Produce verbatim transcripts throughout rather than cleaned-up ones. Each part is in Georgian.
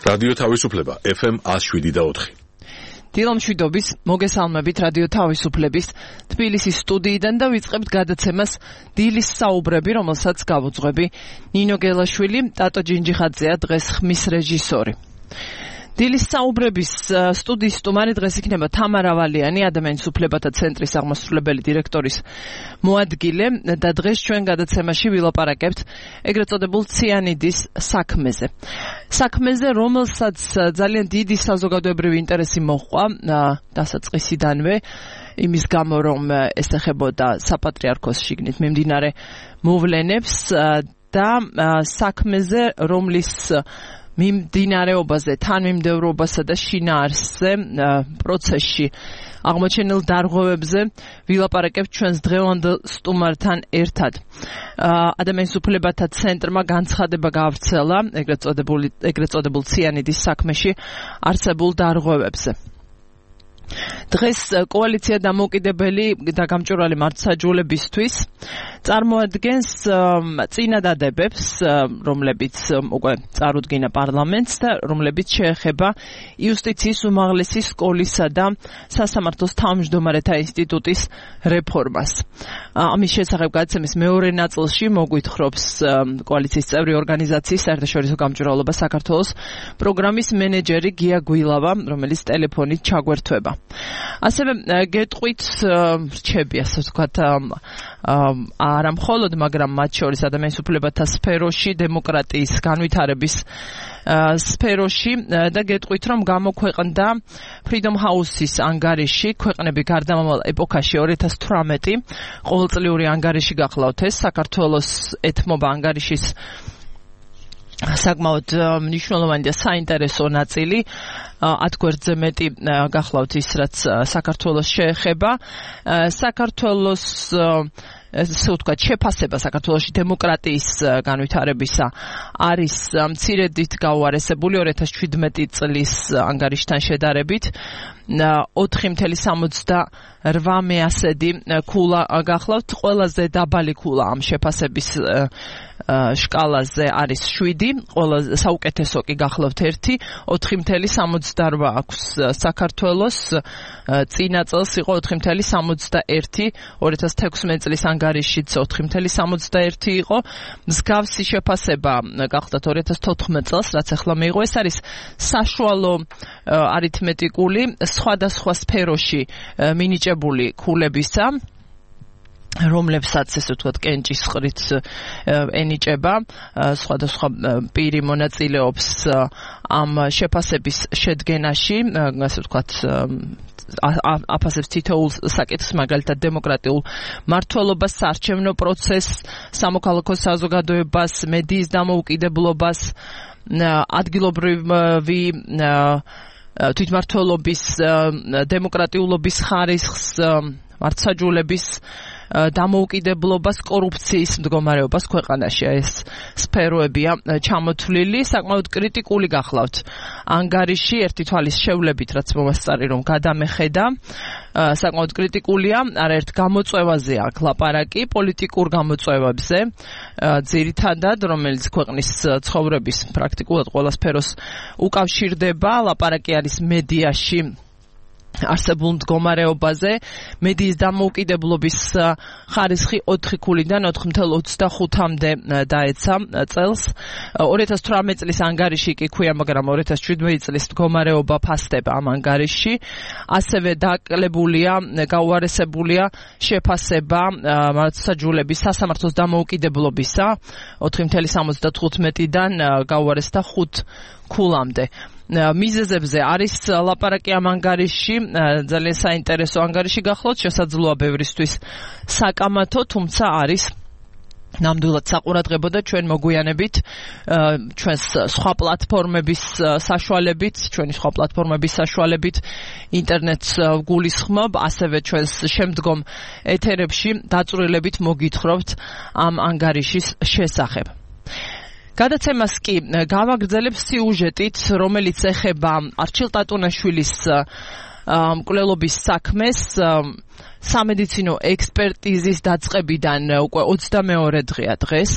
რადიო თავისუფლება ეფ ემ one oh seven და four. დილამშვიდობის მოგესალმებით რადიო თავისუფლების თბილისის სტუდიიდან და ვიწყებთ გადაცემას დილის საუბრები, რომელსაც გავუძღვები ნინო გელაშვილი, ტატო ჯინჯიხაძეა დღეს ხმის რეჟისორი. დილის საუბრების სტუდიის სტუმარი დღეს იქნება თამარ ავალიანი, ადამიანის უფლებათა ცენტრის აღმასრულებელი დირექტორის მოადგილე და დღეს ჩვენ გადაცემაში ვილაპარაკებთ ეგრეთ წოდებულ ციანიდის საქმეზე. საქმეზე, რომელსაც ძალიან დიდი საზოგადოებრივი ინტერესი მოჰყვა დასაწყისიდანვე, იმის გამო რომ ეს ეხებოდა საპატრიარქოს შიგნით მიმდინარე მოვლენებს და საქმეზე, რომლის მიმდინარეობაზე, თანმიმდევრობასა და შინაარსზე პროცესში აღმოჩენილ დარღვევებზე ვილაპარაკებთ ჩვენს დღევანდელ სტუმართან ერთად. ადამიანის უფლებათა ცენტრმა განცხადება გაავრცელა ეგრეთ წოდებული ეგრეთ წოდებულ ციანიდის საქმეში არსებულ დარღვევებზე. დღეს კოალიცია დამოუკიდებელი და გამჭვირვალე მართლმსაჯულებისთვის წარმოადგენს წინადადებებს, რომლებიც უკვე წარუდგინა პარლამენტს და რომლებიც შეეხება იუსტიციის უმაღლესი სკოლისა და სასამართლოს თავმჯდომარეთა ინსტიტუტის რეფორმას. ამის შესახებ გადაცემის მეორე ნაწილში მოგვითხრობს კოალიციის წევრი ორგანიზაციის საერთაშორისო გამჭვირვალობა საქართველოს პროგრამის მენეჯერი გია გვილავა, რომელიც ტელეფონით ჩაგვერთვება. ასევე გეტყვით რჩები, ასე ვთქვათ, არა მხოლოდ, მაგრამ მათ შორის ადამიანის უფლებათა სფეროში, დემოკრატიის განვითარების სფეროში და გეტყვით, რომ გამოქვეყნდა Freedom House-ის ანგარიში, ქვეყნები გარდამავალ ეპოქაში two thousand eighteen ყოველწლიური ანგარიში გახლავთ ეს, საქართველოს ეთმობა ანგარიშის საკმაოდ მნიშვნელოვანი და საინტერესო ნაწილი, ათ გვერდზე მეტი გახლავთ ის, რაც საქართველოს შეეხება. საქართველოს ესე ვთქვათ, შეფასება საქართველოში დემოკრატიის განვითარებისა არის მცირედით გაუარესებული two thousand seventeen წლის ანგარიშთან შედარებით. four point seventy-eight ქულა გახლავთ, ყველაზე დაბალი ქულა ამ შეფასების შკალაზე არის seven, ყველაზე საუკეთესო კი გახლავთ one, four point seventy-eight აქვს საქართველოს, წინა წელს იყო four point seventy-one, two thousand sixteen წლის ანგარიშიც four point seventy-one იყო, მსგავსი შეფასება გახლავთ two thousand fourteen წელს, რაც ახლა მიიღო. ეს არის საშუალო არითმეტიკული სხვადასხვა სფეროში მინიჭებული ქულებისა, რომლებსაც ესე ვთქვათ კენჭის ყრით ენიჭება, სხვადასხვა პირი მონაწილეობს ამ შეფასების შედგენაში, ასე ვთქვათ აფასებს თითოეულ საკითხს, მაგალითად დემოკრატიულ მმართველობას, საარჩევნო პროცესს, სამოქალაქო საზოგადოებას, მედიის დამოუკიდებლობას, ადგილობრივი თვითმმართველობის დემოკრატიულობის ხარისხს, მართლმსაჯულების დამოუკიდებლობას, კორუფციის მდგომარეობას ქვეყანაში. ეს სფეროებია ჩამოთვლილი, საკმაოდ კრიტიკული გახლავთ ანგარიში, ერთი თვალის შევლებით, რაც მომასწარი რომ გადამეხედა, საკმაოდ კრიტიკულია, არაერთ გამოწვევაზე აქ ლაპარაკი, პოლიტიკურ გამოწვევებზე, ძირითადად, რომელიც ქვეყნის ცხოვრების პრაქტიკულად ყველა სფეროს უკავშირდება. ლაპარაკი არის მედიაში არსებულ მდგომარეობაზე, მედიის დამოუკიდებლობის ხარისხი ოთხი ქულიდან ოთხ ათეული ოცდახუთამდე დაეცა წელს. two thousand eighteen წლის ანგარიში კი ქვია, მაგრამ two thousand seventeen წლის მდგომარეობა ფასდება ამ ანგარიში. ასევე დაკლებულია, გაუარესებულია შეფასება მართლმსაჯულების სასამართლოს დამოუკიდებლობისა four point seventy-five-დან გაუარესდა ხუთ ქულამდე. მიზეზებზე არის ლაპარაკი ამ ანგარიში, ძალიან საინტერესო ანგარიში გახლავთ, შესაძლოა ბევრისთვის საკამათო, თუმცა არის ნამდვილად საყურადღებო და ჩვენ მოგვიანებით ჩვენს სხვა პლატფორმების საშუალებით, ჩვენი სხვა პლატფორმების საშუალებით ინტერნეტს გულისხმობ, ასევე ჩვენს შემდგომ ეთერებში დაწვრილებით მოგითხრობთ ამ ანგარიშის შესახებ. გადაცემას კი გავაგრძელებ სიუჟეტით, რომელიც ეხება არჩილ ტატუნაშვილის მკვლელობის საქმეს, სამედიცინო ექსპერტიზის დაწყებიდან უკვე ოცდამეორე დღეა დღეს.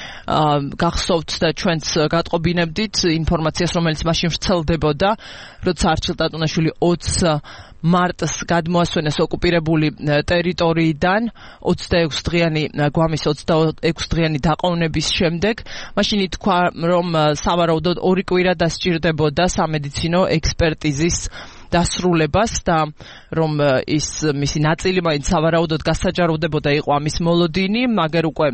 გახსოვთ და ჩვენც გატყობინებდით ინფორმაციას, რომელიც მაშინ ვრცელდებოდა, როცა არჩილ ტატუნაშვილი ოცს მარტს გადმოასვენეს ოკუპირებული ტერიტორიიდან ოცდაექვსი დღიანი გვამის ოცდაექვსი დღიანი დაყოვნების შემდეგ. მაშინ ითქვა, რომ სავარაუდოდ ორი კვირა დასჭირდებოდა სამედიცინო ექსპერტიზის დასრულებას და რომ ის მისი ნაწილი მაინც სავარაუდოდ გასაჯაროვდებოდა იყო ამის მოლოდინი, მაგრამ უკვე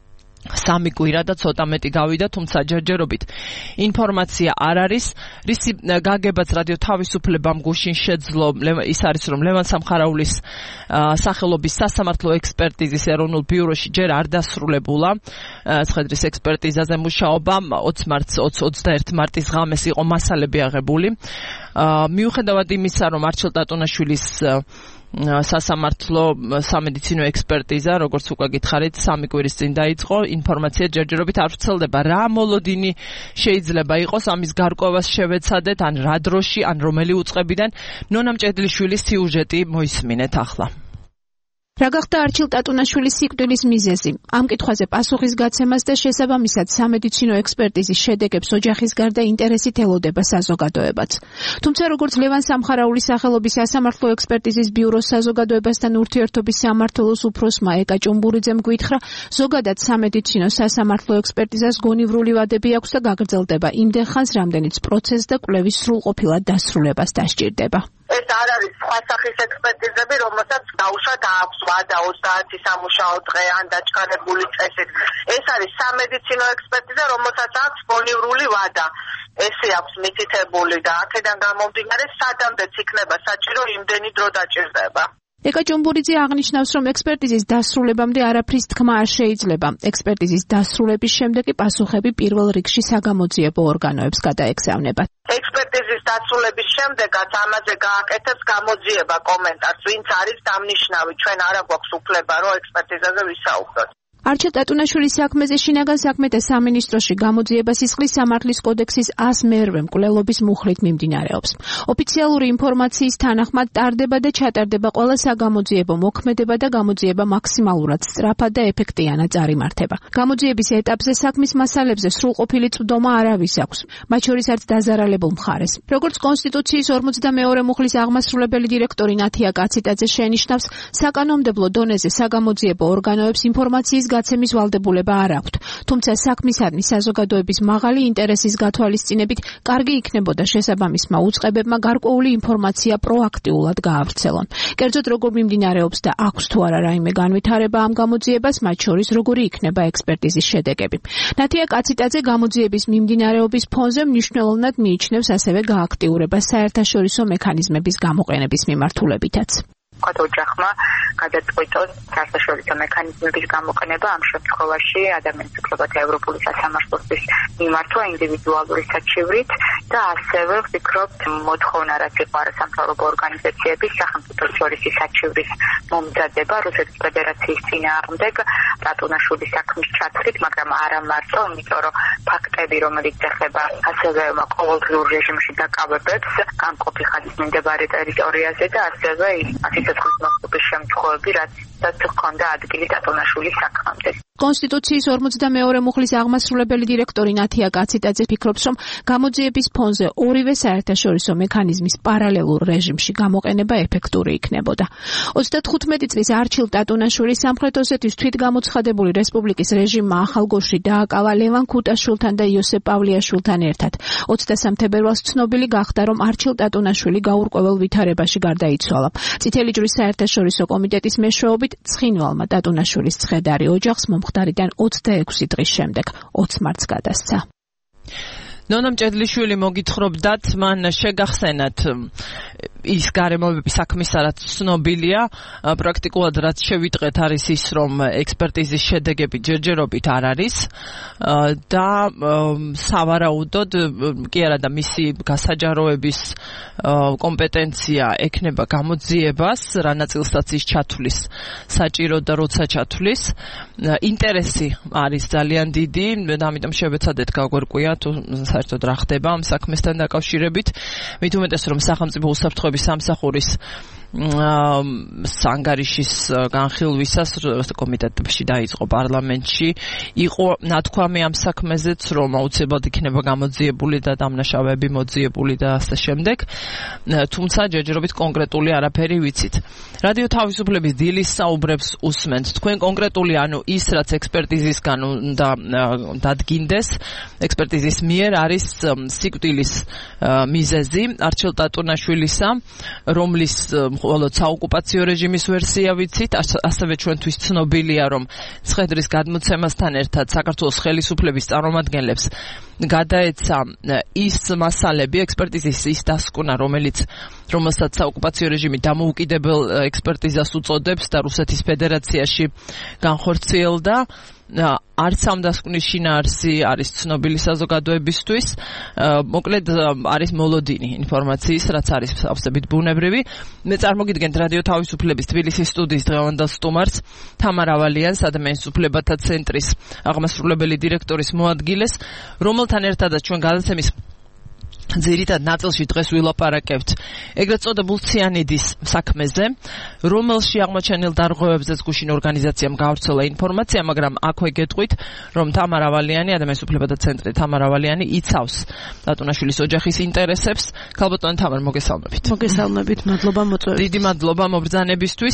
სამი კვირა და ცოტა მეტი გავიდა, თუმცა ჯერჯერობით ინფორმაცია არ არის. რისი გაგებაც რადიო თავისუფლებამ გუშინ შეძლო ის არის, რომ ლევან სამხარაულის სახელობის სასამართლო ექსპერტიზის ეროვნულ ბიუროში ჯერ არ დასრულებულა ცხედრის ექსპერტიზაზე მუშაობა. ოცი მარტს ოცდაერთი მარტის ღამეს იყო მასალები აღებული. მიუხედავად იმისა, რომ არჩილ ტატუნაშვილის სასამართლო სამედიცინო ექსპერტიზა, როგორც უკვე გითხარით, სამი კვირის წინ დაიწყო, ინფორმაცია ჯერჯერობით არ ვრცელდება. რა მოლოდინი შეიძლება იყოს ამის გარკვევას შევეცადეთ, ან რა დროში, ან რომელი უწყებიდან. ნონა მჭედლიშვილის სიუჟეტი მოისმინეთ ახლა. რა გახდა არჩილ ტატუნაშვილის სიკვდილის მიზეზი? ამ კითხვაზე პასუხის გაცემას და შესაბამისად სამედიცინო ექსპერტიზის შედეგებს ოჯახის გარდა ინტერესით ელოდება საზოგადოებაც. თუმცა როგორც ლევან სამხარაულის სახელობის სასამართლო ექსპერტიზის ბიუროს საზოგადოებასთან ურთიერთობის სამმართველოს უფროსმა ეკა ჭუმბურიძემ გვითხრა, ზოგადად სამედიცინო სასამართლო ექსპერტიზას გონივრული ვადები აქვს და გაგრძელდება იმდენ ხანს, რამდენიც პროცესს და კვლევის სრულყოფილად დასრულებას დასჭირდება. ეს არ არის სხვა სახის ექსპერტიზები, რომელსაც დაუშვათ აქვს ვადა ოცდაათი სამუშაო დღე ან დაჩქარებული წესით. ეს არის სამედიცინო ექსპერტიზა, რომელსაც აქვს გონივრული ვადა. ესე აქვს მითითებული და აქედან გამომდინარე სადამდეც იქნება საჭირო იმდენი დრო დაჭირდება. ეკა ჭუმბურიძე აღნიშნავს, რომ ექსპერტიზის დასრულებამდე არაფრის თქმა არ შეიძლება. ექსპერტიზის დასრულების შემდეგ კი პასუხები პირველ რიგში საგამოძიებო ორგანოებს გადაეგზავნება. ექსპერტიზის დასრულების შემდეგაც ამაზე გააკეთებს გამოძიება კომენტარს, ვინც არის დამნიშნავი. ჩვენ არ აქვს უფლება, რომ ექსპერტიზაზე ვისაუბროთ. არჩილ ტატუნაშვილის საქმეზე შინაგან საქმეთა სამინისტროში გამოძიება სისხლის სამართლის კოდექსის ას მერვე მკვლელობის მუხლით მიმდინარეობს. ოფიციალური ინფორმაციის თანახმად ტარდება და ჩატარდება ყველა საგამოძიებო მოქმედება და გამოძიება მაქსიმალურად სწრაფად და ეფექტიანად წარიმართება. გამოძიების ეტაპზე საქმის მასალებზე სრულყოფილი წვდომა არავის აქვს, მათ შორის არც დაზარალებულ მხარეს. როგორც კონსტიტუციის ორმოცდამეორე მუხლის აღმასრულებელი დირექტორი ნათია კაციტაძე შენიშნავს, საკანონმდებლო დონეზე საგამოძიებო ორგანოებს ინფორმაციის გაცემის ვალდებულება არ აქვთ, თუმცა საქმისადმი საზოგადოების მაღალი ინტერესის გათვალისწინებით კარგი იქნებოდა შესაბამისმა უწყებებმა გარკვეული ინფორმაცია პროაქტიულად გაავრცელონ. კერძოდ როგორ მიმდინარეობს და აქვს თუ არა რაიმე განვითარება ამ გამოძიებას, მათ შორის როგორი იქნება ექსპერტიზის შედეგები. ნათია კაციტაძე გამოძიების მიმდინარეობის ფონზე მნიშვნელოვნად მიიჩნევს ასევე გააქტიურებას საერთაშორისო მექანიზმების გამოყენების მიმართულებითაც. ოჯახმა გადაწყვიტოს საერთაშორისო მექანიზმების გამოყენება ამ შემთხვევაში ადამიანის უფლებათა ევროპული სასამართლოსთვის მიმართვა ინდივიდუალური საჩივრით და ასევე ვფიქრობ მოთხოვნა რაც იყო არასამთავრობო ორგანიზაციების სახელმწიფო შორის საჩივრის მომზადება რუსეთის ფედერაციის წინააღმდეგ ტატუნაშვილის საქმის ჩათვლით, მაგრამ არა მარტო, იმიტომ რომ ფაქტები რომელიც ეხება ასევე ყოველდღიურ რეჟიმში დაკავებებს გამყოფი ხაზის მიმდებარე ტერიტორიაზე და ასევე ასეთ ხმის შემთხვევები, რაც ჰქონდა ადგილი ტატუნაშვილის საქმამდე. კონსტიტუციის ორმოცდამეორე მუხლის აღმასრულებელი დირექტორი ნათია კაციტაძე ფიქრობს, რომ გამოძიების ფონზე ორივე საერთაშორისო მექანიზმის პარალელურ რეჟიმში გამოყენება ეფექტური იქნებოდა. ოცდათხუთმეტი წლის არჩილ ტატუნაშვილის სამხრეთ ოსეთის თვითგამოცხადებული რესპუბლიკის რეჟიმმა ახალგორში დააკავა ლევან ქუტაშვილთან და იოსებ პავლიაშვილთან ერთად. ოცდასამ თებერვალს ცნობილი გახდა, რომ არჩილ ტატუნაშვილი გაურკვეველ ვითარებაში გარდაიცვალა. წითელი ჯვრის საერთაშორისო კომიტეტის მეშვეობით ცხინვალმა ტატუნაშვილის ცხედარი ოჯახს მომხდარიდან ოცდაექვსი დღის შემდეგ ოცი მარტს გადასცა. ნონა მჭედლიშვილი მოგითხრობდათ, მან შეგახსენათ ის გარემოებები საქმისარად ცნობილია, პრაქტიკულად რაც შევიტყეთ არის ის, რომ ექსპერტიზის შედეგები ჯერჯერობით არ არის და სავარაუდოდ კი არა და მისი გასაჯაროების კომპეტენცია ექნება გამოძიებას, რა ნაწილსაც ის ჩათვლის საჭირო და როცა ჩათვლის. ინტერესი არის ძალიან დიდი, ამიტომ შევეცადეთ გაგვერკვია თუ საერთოდ რა ხდება ამ საქმესთან დაკავშირებით. მით უმეტეს რომ სახელმწიფო უსაფრთხოების სამსახურის სანგარიშის განხილვისას კომიტეტებში დაიწყო პარლამენტში იყო ნათქვამი ამ საქმეზეც რომ აუცილებლად იქნება გამოძიებული და დამნაშავეები მოძიებული და ასე შემდეგ თუმცა ჯერჯერობით კონკრეტული არაფერი ვიცით რადიო თავისუფლების დილის საუბრებს უსმენთ თქვენ კონკრეტული ანუ ის რაც ექსპერტიზისგან უნდა დადგინდეს ექსპერტიზის მიერ არის სიკვდილის მიზეზი არჩილ ტატუნაშვილისა რომლის მხოლოდ საოკუპაციო რეჟიმის ვერსია ვიცით ასევე ჩვენთვის ცნობილია რომ ცხედრის გადმოცემასთან ერთად საქართველოს ხელისუფლების წარმომადგენლებს გადაეცა ის მასალები ექსპერტიზის ის დასკვნა რომელიც რომელსაც საოკუპაციო რეჟიმი დამოუკიდებელ ექსპერტიზას უწოდებს და რუსეთის ფედერაციაში განხორციელდა არც ამ დასკვნის შინაარსი არის ცნობილი საზოგადოებისთვის მოკლედ არის მოლოდინი ინფორმაციის რაც არის ავსებით ბუნებრივი მე წარმოგიდგენთ რადიო თავისუფლების თბილისის სტუდიის დღევანდელ სტუმარს თამარ ავალიანს ადამიანის უფლებათა ცენტრის აღმასრულებელი დირექტორის მოადგილეს რომელთან ერთადაც ჩვენ გადაცემის ძირითად ნაწილში დღეს ვილაპარაკებთ ეგრეთ წოდებულ ციანიდის საქმეზე, რომელში აღმოჩენილ დარღვევებზეც გუშინ ორგანიზაციამ გავრცელა ინფორმაცია, მაგრამ აქვე გეტყვით, რომ თამარ ავალიანი, ადამიანის უფლებათა ცენტრი თამარ ავალიანი იცავს ტატუნაშვილის ოჯახის ინტერესებს. ქალბატონო თამარ, მოგესალმებით. მოგესალმებით, მადლობა მოწვევით. დიდი მადლობა მობრძანებისთვის.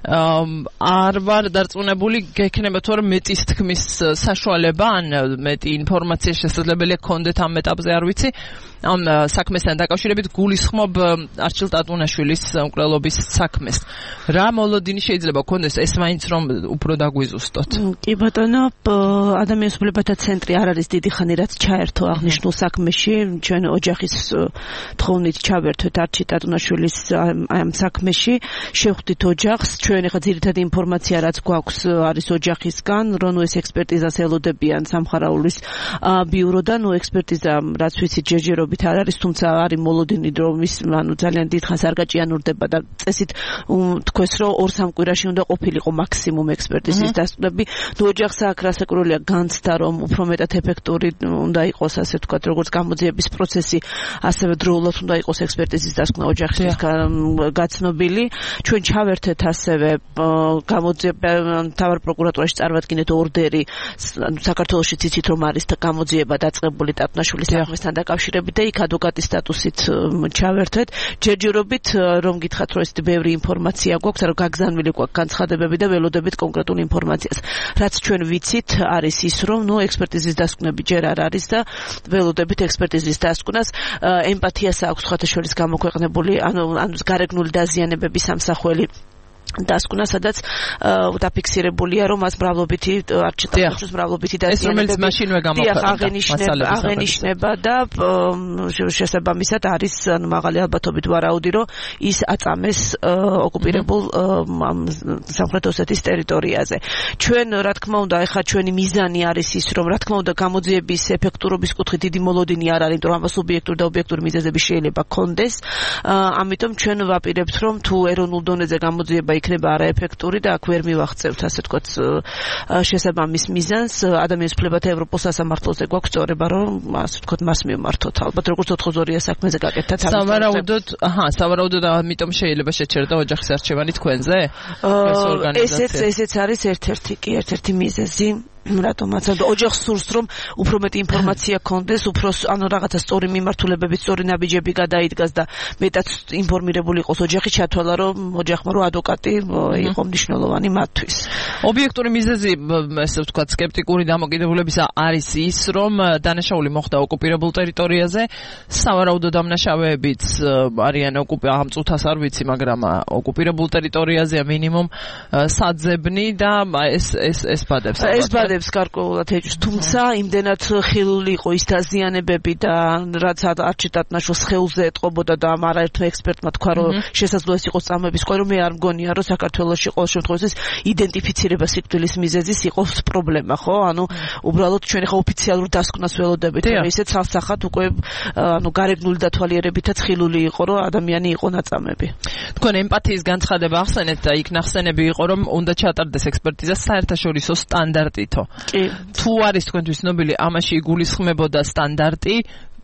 არ ვარ დარწმუნებული, გექნება თუ არა მეტის თქმის საშუალება, ან მეტი ინფორმაცია შესაძლებელია გქონდეთ ამ ეტაპზე, არ ვიცი. ამ საქმესთან დაკავშირებით გულისხმობ არჩილ ტატუნაშვილის მკვლელობის საქმეს. რა მოლოდინი შეიძლება გქონდეს ეს მაინც რომ უფრო დაგვიზუსტოთ? კი ბატონო, ადამიანის უფლებათა ცენტრი არ არის დიდი ხანი რაც ჩაერთო აღნიშნულ საქმეში, ჩვენ ოჯახის თხოვნით ჩავერთვეთ არჩილ ტატუნაშვილის ამ საქმეში, შევხვდით ოჯახს, ჩვენ ახლა ძირითადი ინფორმაცია რაც გვაქვს არის ოჯახისგან, რომ ეს ექსპერტიზას ელოდებიან სამხარაულის ბიუროდან, ნუ ექსპერტიზა რაც ვიცით ჯერჯერობით არ არის, თუმცა არის მოლოდინი რომ ის ანუ ძალიან დიდხანს არ გაჭიანურდება და წესით თქვეს რომ ორ-სამ კვირაში უნდა ყოფილიყო მაქსიმუმ ექსპერტიზის დასწრები. ნუ ოჯახს აქ რასაკურველია განცდა რომ უფრო მეტად ეფექტური უნდა იყოს ასე ვთქვათ როგორც გამოძიების პროცესი, ასევე დროულად უნდა იყოს ექსპერტიზის დასკვნა ოჯახის გაცნობილი. ჩვენ ჩავერთეთ ასევე გამოძიება მთავარ პროკურატურაში წარვადგინეთ ორდერი საქართველოში ციცით რომ არის გამოძიება დაწყებული ტატუნაშვილის საქმესთან დაკავშირებით და იქ ადვოკატის სტატუსით ჩავერთვეთ. ჯერჯერობით რომ გითხრათ რომ ეს ბევრი ინფორმაცია გვაქვს, რომ გაგზავნილი გვაქვს განცხადებები და ველოდებით კონკრეტულ ინფორმაციას. რაც ჩვენ ვიცით არის ის რომ ნუ ექსპერტიზის დასკვნები ჯერ არ არის და ველოდებით ექსპერტიზის დასკვნას ემპათიას აქვს ხათაშვილის გამოქვეყნებული ანუ ანუ გარეგნული დაზიანებების სამსახველი დასკვნა, სადაც დაფიქსირებულია, რომ მას მრავლობითი არჩილ ტატუნაშვილის მრავლობითი დაზიანებები აღენიშნება, აღენიშნება და შესაბამისად არის ანუ მაღალი ალბათობით ვარაუდი, რომ ის აწამეს ოკუპირებულ სამხრეთ ოსეთის ტერიტორიაზე. ჩვენ რა თქმა უნდა, ეხლა ჩვენი მიზანი არის ის, რომ რა თქმა უნდა გამოძიების ეფექტურობის კუთხით დიდი მოლოდინი არ არის, რომ ამას სუბიექტური და ობიექტური მიზეზები შეიძლება ქონდეს. ამიტომ ჩვენ ვაპირებთ, რომ თუ ეროვნულ დონეზე გამოძიება იქნება არაეფექტური და აქ ვერ მივახცევთ ასე ვთქვათ შესაბამის მიზანს ადამიანის უფლებათა ევროპულ სასამართლოზე გვაქვს სწორება რომ ასე ვთქვათ მას მივმართოთ ალბათ როგორც ოთხმოცდაორი ორია საქმეზე გაკეთდა სავარაუდოდ აჰა სავარაუდოდ ამიტომ შეიძლება შეჩერდა ოჯახის არჩევანი თქვენზე ეს ორგანიზაცია ესეც ესეც არის ერთ-ერთი კი ერთ-ერთი მიზეზი რატომაც ოჯახს სურს რომ უფრო მეტი ინფორმაცია ქონდეს, უფრო ანუ რაღაცა სწორი მიმართულებებით, სწორი ნაბიჯები გადაიდგას და მეტად ინფორმირებული იყოს ოჯახი, ჩათვალა რომ ოჯახმა რომ ადვოკატი იყო მნიშვნელოვანი მათთვის. ობიექტური მიზეზი, ესე ვთქვათ, სკეპტიკური დამოკიდებულებისა არის ის, რომ დანაშაული მოხდა ოკუპირებულ ტერიტორიაზე, სავარაუდო დამნაშავეებიც არიან ამ წუთას არ ვიცი, მაგრამ ოკუპირებულ ტერიტორიაზეა მინიმუმ საძებნი და ეს ეს ეს ბადებს ეს ბადებს გარკვეულად ეჭვს, თუმცა იმდენად ხილული იყო ის დაზიანებები და რაც არჩილ ტატუნაშვილს ხელზე ეტყობოდა და ამ არაერთმა ექსპერტმა თქვა რომ შესაძლოა ეს იყოს წამების კვე, რომ მე არ მგონია რომ საქართველოში ყოველ შემთხვევაში იდენტიფიცირება სიკვდილის მიზეზის იყოს პრობლემა, ხო? ანუ უბრალოდ ჩვენ ახლა ოფიციალურ დასკვნას ველოდებით, რომ ისე ცალსახად უკვე ანუ გარეგნული დათვალიერებითაც ხილული იყო, რომ ადამიანი იყო ნაწამები. თქვენ ემპათიის განცხადება ახსენეთ და იქ ნახსენები იყო, რომ უნდა ჩატარდეს ექსპერტიზა საერთაშორისო სტანდარტითო. კი. თუ არის თქვენთვის ცნობილი, ამაში იგულისხმებოდა სტანდარტი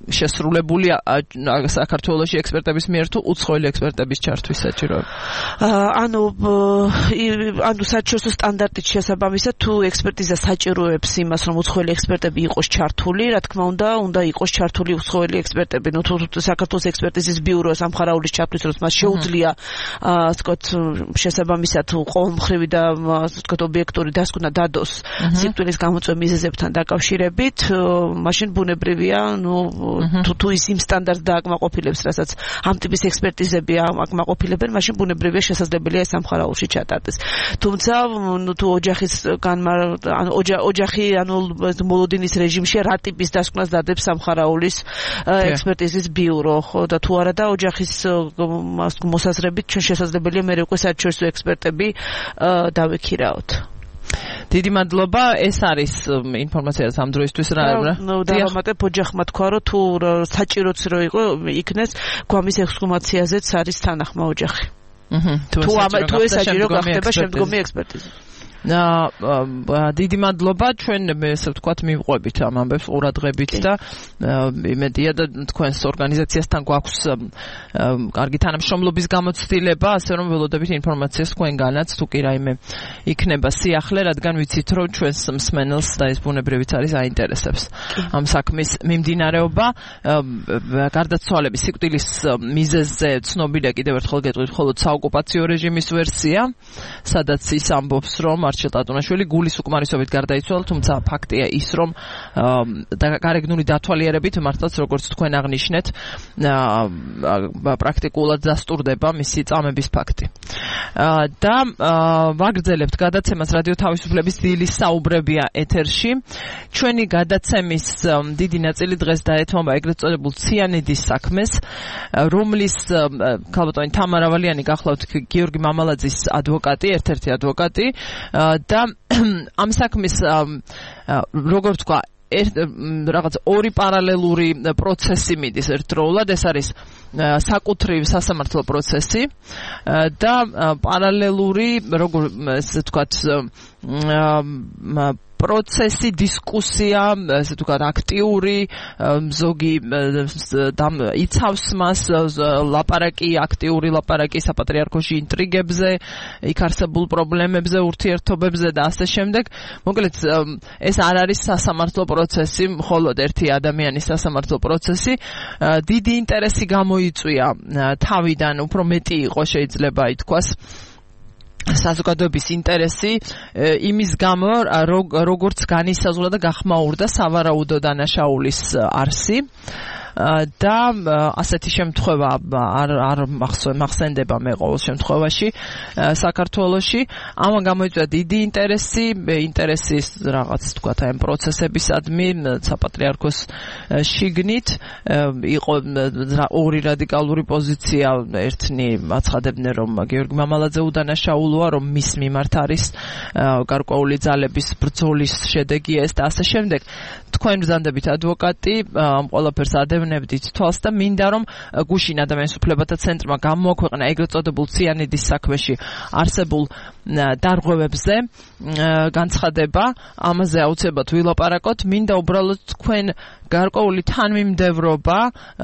შესრულებული საქართველოში ექსპერტების მიერ თუ უცხოელი ექსპერტების ჩართვის საჭიროება? ანუ ანუ საერთაშორისო სტანდარტით შესაბამისად თუ ექსპერტიზა საჭიროებს იმას, რომ უცხოელი ექსპერტები იყოს ჩართული, რა თქმა უნდა, უნდა იყოს ჩართული უცხოელი ექსპერტები. ნუ თუ საქართველოს ექსპერტიზის ბიუროს ამხარაულის ჩართვის დროს მას შეუძლია, ასე ვთქვათ, შესაბამისად ყოველმხრივი და ასე ვთქვათ ობიექტური დასკვნა დადოს სიკვდილის გამოწვევის მიზეზებთან დაკავშირებით, მაშინ ბუნებრივია, ნუ თუ თუ ის იმ სტანდარტს დააკმაყოფილებს, რასაც ამ ტიპის ექსპერტიზები აკმაყოფილებენ, მაშინ ბუნებრივია შესაძლებელია ეს ამხარაულში ჩატარდეს. თუმცა, ნუ თუ ოჯახის ანუ ოჯახი ანუ მოლოდინის რეჟიმში რა ტიპის დასკვნას დადებს სამხარაულის ექსპერტიზის ბიურო, ხო და თუ არა და ოჯახის მოსაზრებით ჩვენ შესაძლებელია მე უკვე საერთაშორისო ექსპერტები დავექირაოთ. დიდი მადლობა, ეს არის ინფორმაცია ამ დროისთვის რა რა. ნუ დავამატებ ოჯახმა თქვა, რომ თუ საჭიროც რო იყო იქნეს გვამის ექსჰუმაციაზეც არის თანახმა ოჯახი. აჰა. თუ ამ თუ ეს საჭირო გახდება შემდგომი ექსპერტიზა. დიდი მადლობა, ჩვენ ესე ვთქვათ მივყვებით ამ ამბებს ყურადღებით და იმედია და თქვენს ორგანიზაციასთან გვაქვს კარგი თანამშრომლობის გამოცდილება, ასე რომ ველოდებით ინფორმაციას თქვენგანაც თუ კი რაიმე იქნება სიახლე, რადგან ვიცით რომ ჩვენს მსმენელს და ეს ბუნებრივიც არის აინტერესებს ამ საქმის მიმდინარეობა. გარდაცვალების სიკვდილის მიზეზზე ცნობილია კიდევ ერთხელ გეტყვით მხოლოდ საოკუპაციო რეჟიმის ვერსია, სადაც ის ამბობს რომ მარჩელ ტატუნაშვილი გულის უკმარისობით გარდაიცვალა, თუმცა ფაქტია ის, რომ გარეგნული დათვალიერებით მართლაც როგორც თქვენ აღნიშნეთ, პრაქტიკულად დასტურდება მისი წამების ფაქტი. და ვაგრძელებთ გადაცემას რადიო თავისუფლების დილის საუბრებია ეთერში. ჩვენი გადაცემის დიდი ნაწილი დღეს დაეთმობა ეგრეთ წოდებულ ციანიდის საქმეს, რომლის ქალბატონი თამარ ავალიანი გახლავთ გიორგი მამალაძის ადვოკატი, ერთ-ერთი ადვოკატი და ამ საქმის როგორ ვთქვა რაღაც ორი პარალელური პროცესი მიდის ერთდროულად, ეს არის საკუთრივ სასამართლო პროცესი და პარალელური როგორ ესე ვთქვათ პროცესი, დისკუსია, ესე ვთქვათ, აქტიური, ზოგი იცავს მას ლაპარაკი, აქტიური ლაპარაკი საპატრიარქოში ინტრიგებზე, იქ არსებულ პრობლემებზე, ურთიერთობებზე და ასე შემდეგ. მოკლედ, ეს არ არის სასამართლო პროცესი, მხოლოდ ერთი ადამიანის სასამართლო პროცესი. დიდი ინტერესი გამოიწვია თავიდან, უფრო მეტი იყო შეიძლება ითქვას საზოგადოების ინტერესი იმის გამო, როგორც განისაზღვრა და გახმაურდა სავარაუდო დანაშაულის არსი. და ასეთი შემთხვევა არ არ მახსენდება მე ყოველ შემთხვევაში საქართველოში. ამან გამოიწვია დიდი ინტერესი, ინტერესი რაღაც თქვა ამ პროცესებისადმი საპატრიარქოს შიგნით. იყო ორი რადიკალური პოზიცია, ერთნი აცხადებდნენ რომ გიორგი მამალაძე უდანაშაულოა, რომ მის მიმართ არის გარკვეული ძალების ბრძოლის შედეგია ეს და ასე შემდეგ. თქვენ ბრძანდებით ადვოკატი ამ ყველაფერს ადევნებდით თვალს და მინდა რომ გუშინ ადამიანის უფლებათა ცენტრმა გამოაქვეყნა ეგრეთ წოდებულ ციანიდის საქმეში არსებულ დარღვევებზე განცხადება, ამაზე აუცილებლად ვილაპარაკოთ. მინდა უბრალოდ თქვენ გარკვეული თანმიმდევრობა,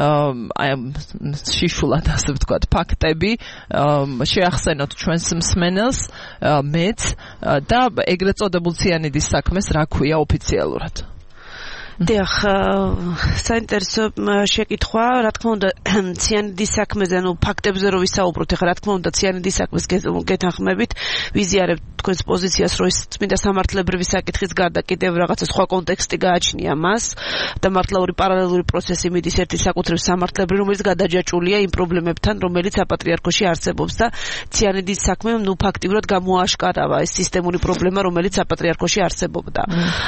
აი შიშულად ასე ვთქვათ, ფაქტები შეახსენოთ ჩვენს მსმენელს, მეც და ეგრეთ წოდებულ ციანიდის საქმეს რა ქვია ოფიციალურად. დიახ, საინტერესო შეკითხვა, რა თქმა უნდა, ციანიდის საქმეზე, ну, ფაქტებზე რო ვისაუბროთ, ეხლა რა თქმა უნდა, ციანიდის საქმეს გეთანხმებით, ვიზიარებთ თქვენს პოზიციას, რომ ეს წმინდა სამართლებრივი საკითხის გარდა კიდევ რაღაცა სხვა კონტექსტი გააჩნია მას და მართლა ორი პარალელური პროცესი მიდის, ერთი საკუთრივ სამართლებრივი, რომელიც გადაჯაჭვულია იმ პრობლემებთან, რომელიც საპატრიარქოში არსებობს და ციანიდის საქმე, ну, ფაქტიურად გამოაშკარავა ეს სისტემური პრობლემა, რომელიც საპატრიარქოში არსებობდა.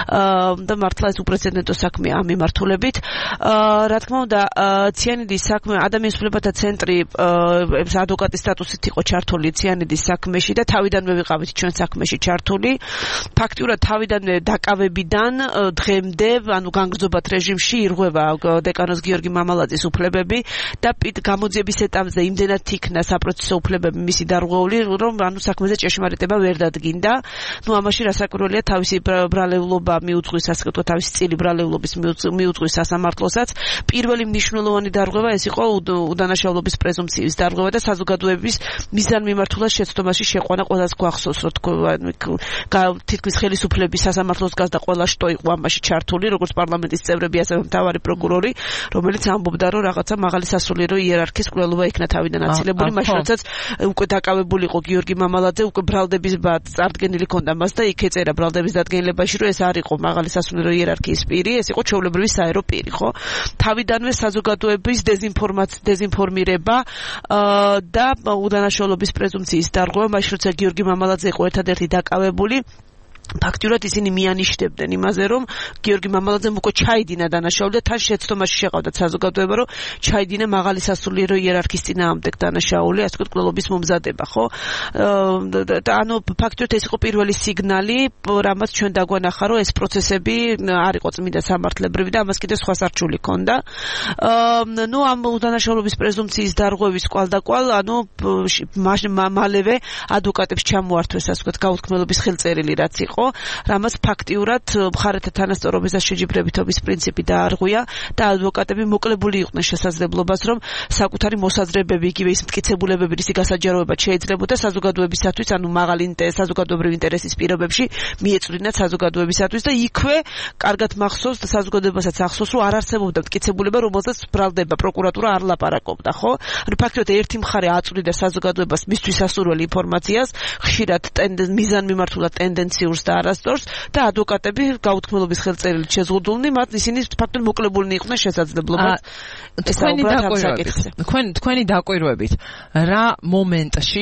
და მართლა ეს უპრეცედენტო საქმე ამ მიმართულებით. რა თქმა უნდა, ციანიდის საქმე ადამიანის უფლებათა ცენტრი ადვოკატის სტატუსით იყო ჩართული ციანიდის საქმეში და თავიდანვე ვიყავით ჩვენ საქმეში ჩართული. ფაქტიურად თავიდანვე დაკავებიდან დღემდე, ანუ განგრძობათ რეჟიმში ირღვევა დეკანოს გიორგი მამალაძის უფლებები და გამოძიების ეტაპზე იმდენად იქნა საპროცესო უფლებები მისი დარღვეული, რომ ანუ საქმეზე ჭეშმარიტება ვერ დადგინდა. ნუ ამაში რასაკვირველია, თავისი ბრალეულობა მიუძღვის, ასე ვთქვათ, თავისი წილი ბრალეულობა უდანაშაულობის მიუძღვის სასამართლოსაც. პირველი მნიშვნელოვანი დარღვევა ეს იყო უდანაშაულობის პრეზუმპციის დარღვევა და საზოგადოების მიზანმიმართულად შეცდომაში შეყვანა. ყველას გვახსოვს, რომ თქვა თითქმის ხელისუფლების სასამართლოს გაზდა ყველა შტო იყო ამაში ჩართული, როგორც პარლამენტის წევრები, ასევე მთავარი პროკურორი, რომელიც ამბობდა, რომ რაღაცა მაღალი სასულიერო იერარქიის კვლელობა იქნა თავიდან აცილებული, მაშინ როდესაც უკვე დაკავებული იყო გიორგი მამალაძე, უკვე ბრალდების წარდგენილი ქონდა მას და იქ ეწერა ბრალდების დადგენილებაში, რომ ეს არ იყო მაღალი სასულიერო იერარქიის პირი, ეს იყო ჩვეულებრივი საერო პირი, ხო? თავიდანვე საზოგადოების დეზინფორმირება და უდანაშაულობის პრეზუმპციის დარღვევა, მაშინ როცა გიორგი მამალაძე იყო ერთადერთი დაკავებული, ფაქტურად ისინი მიანიშნებდნენ იმაზე, რომ გიორგი მამალაძემ უკვე ჩაიდინა დანაშაული და თან შეცდომაში შეყავდა საზოგადოება, რომ ჩაიდინა მაღალი სასულიერო იერარქიის წინააღმდეგ დანაშაული, ასე ვთქვათ, კვლელობის მომზადება, ხო? და ანუ ფაქტურად ეს იყო პირველი სიგნალი, რამაც ჩვენ დაგვანახა, რომ ეს პროცესები არ იყო წმინდა სამართლებრივი და ამას კიდევ სხვა სარჩული ჰქონდა. ნუ ამ უდანაშაულობის პრეზუმპციის დარღვევის კვალდაკვალ, ანუ მალევე ადვოკატებს ჩამოართვეს, ასე ვთქვათ, გაუთქმელობის ხელწერილი, რაც იყო რამაც ფაქტიურად მხარეთა თანასწორობის და შეჯიბრებითობის პრინციპი დაარღვია და ადვოკატები მოკლებული იყვნენ შესაძლებლობას, რომ საკუთარი მოსაზრებები, იგივე ის მტკიცებულებები, რისი გასაჯაროება შეიძლებოდა საზოგადოებისათვის, ანუ მაღალი საზოგადოებრივი ინტერესის პირობებში მიეწვდინათ საზოგადოებისათვის და იქვე კარგად მახსოვს და საზოგადოებასაც ახსოვს, რომ არ არსებობდა მტკიცებულება, რომელსაც ბრალდება პროკურატურა არ ლაპარაკობდა, ხო? ანუ ფაქტობრივად ერთი მხარე აწვდიდა საზოგადოებას მისთვის ასურველ ინფორმაციას, ხშირად მიზანმიმართულად ტენდენციურს და არასწორს და ადვოკატები გაუთქმელობის ხელწერილით შეზღუდულნი, მათ ისინი ფაქტობრივად მოკლებულნი იყვნენ შესაძლებლობად. თქვენი დაკვირვებით, თქვენი დაკვირვებით, რა მომენტში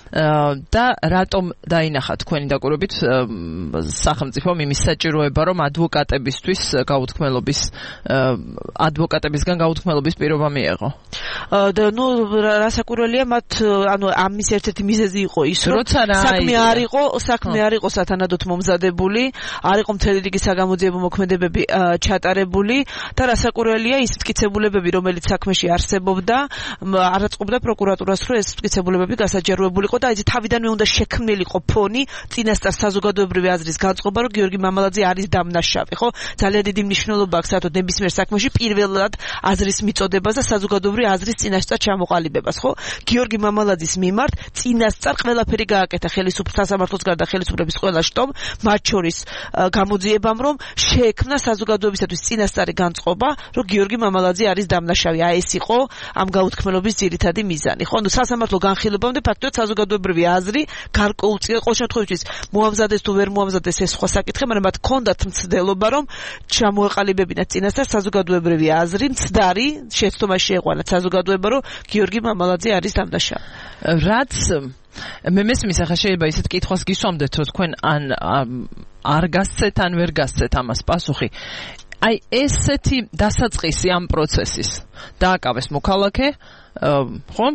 და რატომ დაინახა თქვენი დაკვირვებით სახელმწიფომ იმის საჭიროება, რომ ადვოკატებისთვის გაუთქმელობის ადვოკატებისგან გაუთქმელობის პირობა მიეღო? და ნუ რასაკვირველია, მათ ანუ ამის ერთ-ერთი მიზეზი იყო ის, რომ საქმე არ იყო, საქმე არ იყო სათანადოდ მომზადებული, არ იყო მთელი რიგი საგამოძიებო მოქმედებები ჩატარებული და რასაკვირველია ის მტკიცებულებები, რომელიც საქმეში არსებობდა, არ აწყობდა პროკურატურას, რომ ეს მტკიცებულებები გასაჯაროებულიყო და ეს თავიდანვე უნდა შექმნილიყო ფონი წინასწარ საზოგადოებრივი აზრის განწყობა, რომ გიორგი მამალაძე არის დამნაშავე, ხო? ძალიან დიდი მნიშვნელობა აქვს საერთოდ ნებისმიერ საქმეში პირველად აზრის მიწოდებას და საზოგადოებრივი აზრის წინასწარ ჩამოყალიბებას, ხო? გიორგი მამალაძის მიმართ წინასწარ ყველაფერი გააკეთა ხელისუფლების სასამართლოს გარდა ხელისუფლების ყველა შტომ, მათ შორის გამოძიებამ, რომ შეექმნა საზოგადოებისათვის წინასწარი განწყობა, რომ გიორგი მამალაძე არის დამნაშავე. აი ეს იყო ამ გაუთქმელობის ძირითადი მიზანი, ხო? ანუ სასამართლო განხილვებამდე ფაქტობრივად საზოგადოებრივი აზრი გარკვეულწილად ყოველ შემთხვევაში მოამზადეს თუ ვერ მოამზადეს ეს სხვა საკითხი, მაგრამ მათ ჰქონდათ მცდელობა, რომ ჩამოეყალიბებინათ წინასწარ საზოგადოებრივი აზრი, მცდარი შეცდომაში შეეყვანათ საზოგადოება, რომ გიორგი მამალაძე არის დამნაშავე. რაც მე მესმის, ახლა შეიძლება ისეთ კითხვას გისვამდეთ, რომ თქვენ ან არ გასცეთ, ან ვერ გასცეთ ამას პასუხი. აი ესეთი დასაწყისი ამ პროცესის დააკავეს მოქალაქე, ხო?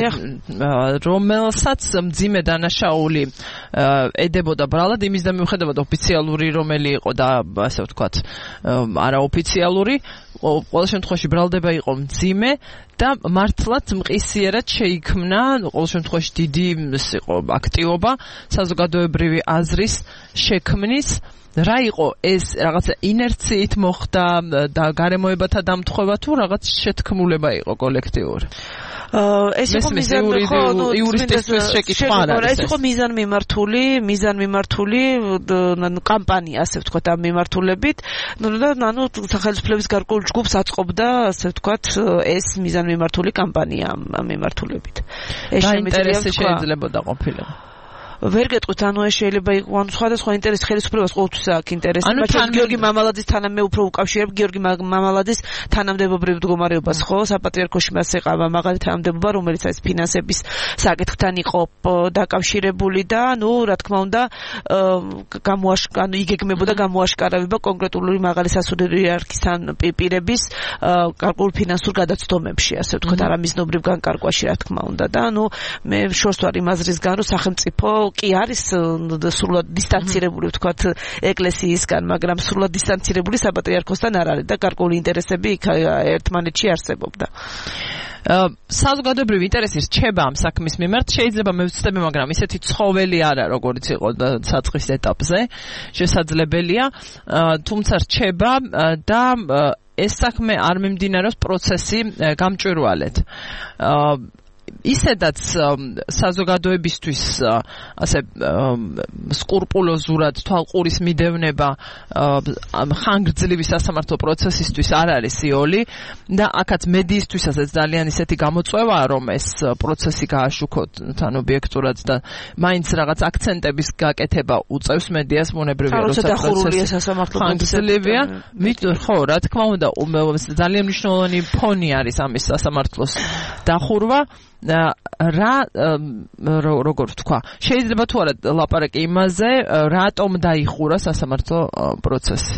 რომელსაც მძიმე დანაშაული ედებოდა ბრალად, იმის და მიუხედავად ოფიციალური რომელი იყო და ასე ვთქვათ, არაოფიციალური, ყოველ შემთხვევაში ბრალდება იყო მძიმე და მართლაც მყისიერად შეიქმნა, ყოველ შემთხვევაში დიდი იყო აქტივობა საზოგადოებრივი აზრის შექმნის. რა იყო ეს, რაღაცა ინერციით მოხდა და გარემოებათა დამთხოვა თუ რაღაც შეთქმულება იყო კოლექტიური? ეს იყო მიზანი, ხო, ნუ იურისტისთვის შეკითხვა არ არის. ეს იყო მიზანმიმართული, მიზანმიმართული კამპანია, ასე ვთქვათ, ამ მიმართულებით. ნუ და ანუ სახელმწიფოების გარკვეულ ჯგუფს აწყობდა, ასე ვთქვათ, ეს მიზანმიმართული კამპანია ამ მიმართულებით. ეს შეიძლება ყოფილიყო. ვერ გეტყვით, ანუ ეს შეიძლება იყო, ანუ სხვადასხვა ინტერესი ხელისუფლებას ყოველთვის აქვს ინტერესი, მაგრამ გიორგი მამალაძის თანამ მე უფრო უკავშირებ გიორგი მამალაძის თანამდებობრივ მდგომარეობას, ხო? საპატრიარქოში მას ეყავა მაღალი თანამდებობა, რომელიც ეს ფინანსების საკითხთან იყო დაკავშირებული და, ნუ, რა თქმა უნდა, გამოაშკარა, ანუ იგეგმებოდა გამოაშკარავება კონკრეტული მაღალი სასულიერო იერარქიის პირების გარკვეულ ფინანსურ გადაცდომებში, ასე ვთქვათ, არამიზნობრივ განკარგვაში, რა თქმა უნდა და, ნუ, მე შორს ვარ იმ აზრისგან, რომ სახელმწიფო კი არის სრულად დისტანცირებული, ვთქვათ, ეკლესიისგან, მაგრამ სრულად დისტანცირებული საპატრიარქოსთან არ არის და გარკვეული ინტერესები იქ ერთმანეთში არსებობდა. საზოგადოებრივი ინტერესი რჩება ამ საქმის მიმართ, შეიძლება მე ვცდები, მაგრამ ისეთი ცხოველი არა, როგორც იყო საწყის ეტაპზე, შესაძლებელია, თუმცა რჩება და ეს საქმე არ მიმდინარეობს პროცესი გამჭვირვალედ. ისედაც საზოგადოებისთვის ასე სკრუპულოზურად თვალყურის მიდევნება ხანგრძლივი სასამართლო პროცესისთვის არ არის იოლი და აქაც მედიისთვისაც ძალიან ისეთი გამოწვევაა რომ ეს პროცესი გააშუქოთ თან ობიექტურად და მაინც რაღაც აქცენტების გაკეთება უწევს მედიას მონებრივია როცა პროცესი სასამართლო ხანგრძლივია ხო რა თქმა უნდა ძალიან მნიშვნელოვანი ფონი არის ამის სასამართლოს დახურვა რა როგორ ვთქვა შეიძლება თუ არა ლაპარაკი იმაზე რატომ დაიხურა სასამართლო პროცესი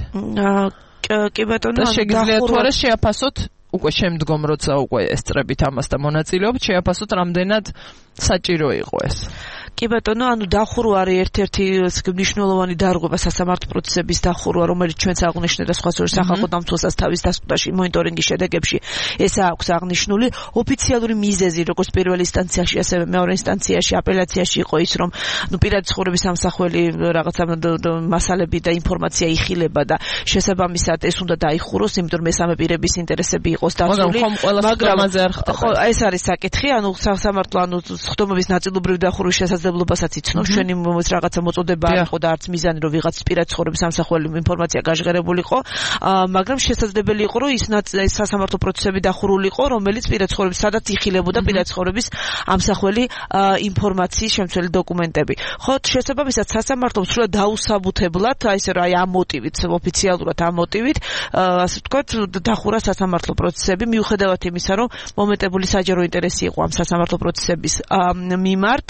კი ბატონო შეიძლება თუ არა შეაფასოთ უკვე შემდგომ როცა უკვე ესწრებით ამას და მონაწილეობთ შეაფასოთ რამდენად საჭირო იყო ეს კი ბატონო, ანუ დახურვა არის ერთ-ერთი მნიშვნელოვანი დარღვევა სასამართლო პროცესების დახურვა, რომელიც ჩვენც აღნიშნეთ და სხვა სახალხო დამცველსაც თავის დასკვნაში მონიტორინგის შედეგებში ეს აქვს აღნიშნული. ოფიციალური მიზეზი, როგორც პირველ ინსტანციაში, ასევე მეორე ინსტანციაში, აპელაციაში იყო ის, რომ ნუ პირადი ცხოვრების ამსახველი რაღაცა მასალები და ინფორმაცია იხილება და შესაბამისად ეს უნდა დაიხუროს, იმიტომ რომ მესამე პირების ინტერესები იყოს დაცული. მაგრამ ხო, ეს არის საკითხი, ანუ სასამართლო ანუ ხდომების ნაწილობრივი დახურვის შესაძლებლობასაც იცნობს, ჩვენი რაღაცა მოწოდება არ იყო და არც მიზანი რომ ვიღაც პირადი ცხოვრების ამსახველი ინფორმაცია გაჟღერებულიყო, მაგრამ შესაძლებელი იყო რომ ის სასამართლო პროცესები დახურულიყო, რომელიც პირადი ცხოვრების სადაც იხილებოდა პირადი ცხოვრების ამსახველი ინფორმაციის შემცველი დოკუმენტები. ხო, შესაბამისად სასამართლომ სრულად დაუსაბუთებლად, აი ესე რა ამ მოტივით, ოფიციალურად ამ მოტივით, ასე ვთქვათ, დახურა სასამართლო პროცესები, მიუხედავად იმისა, რომ მომენტებული საჯარო ინტერესი იყო ამ სასამართლო პროცესების მიმართ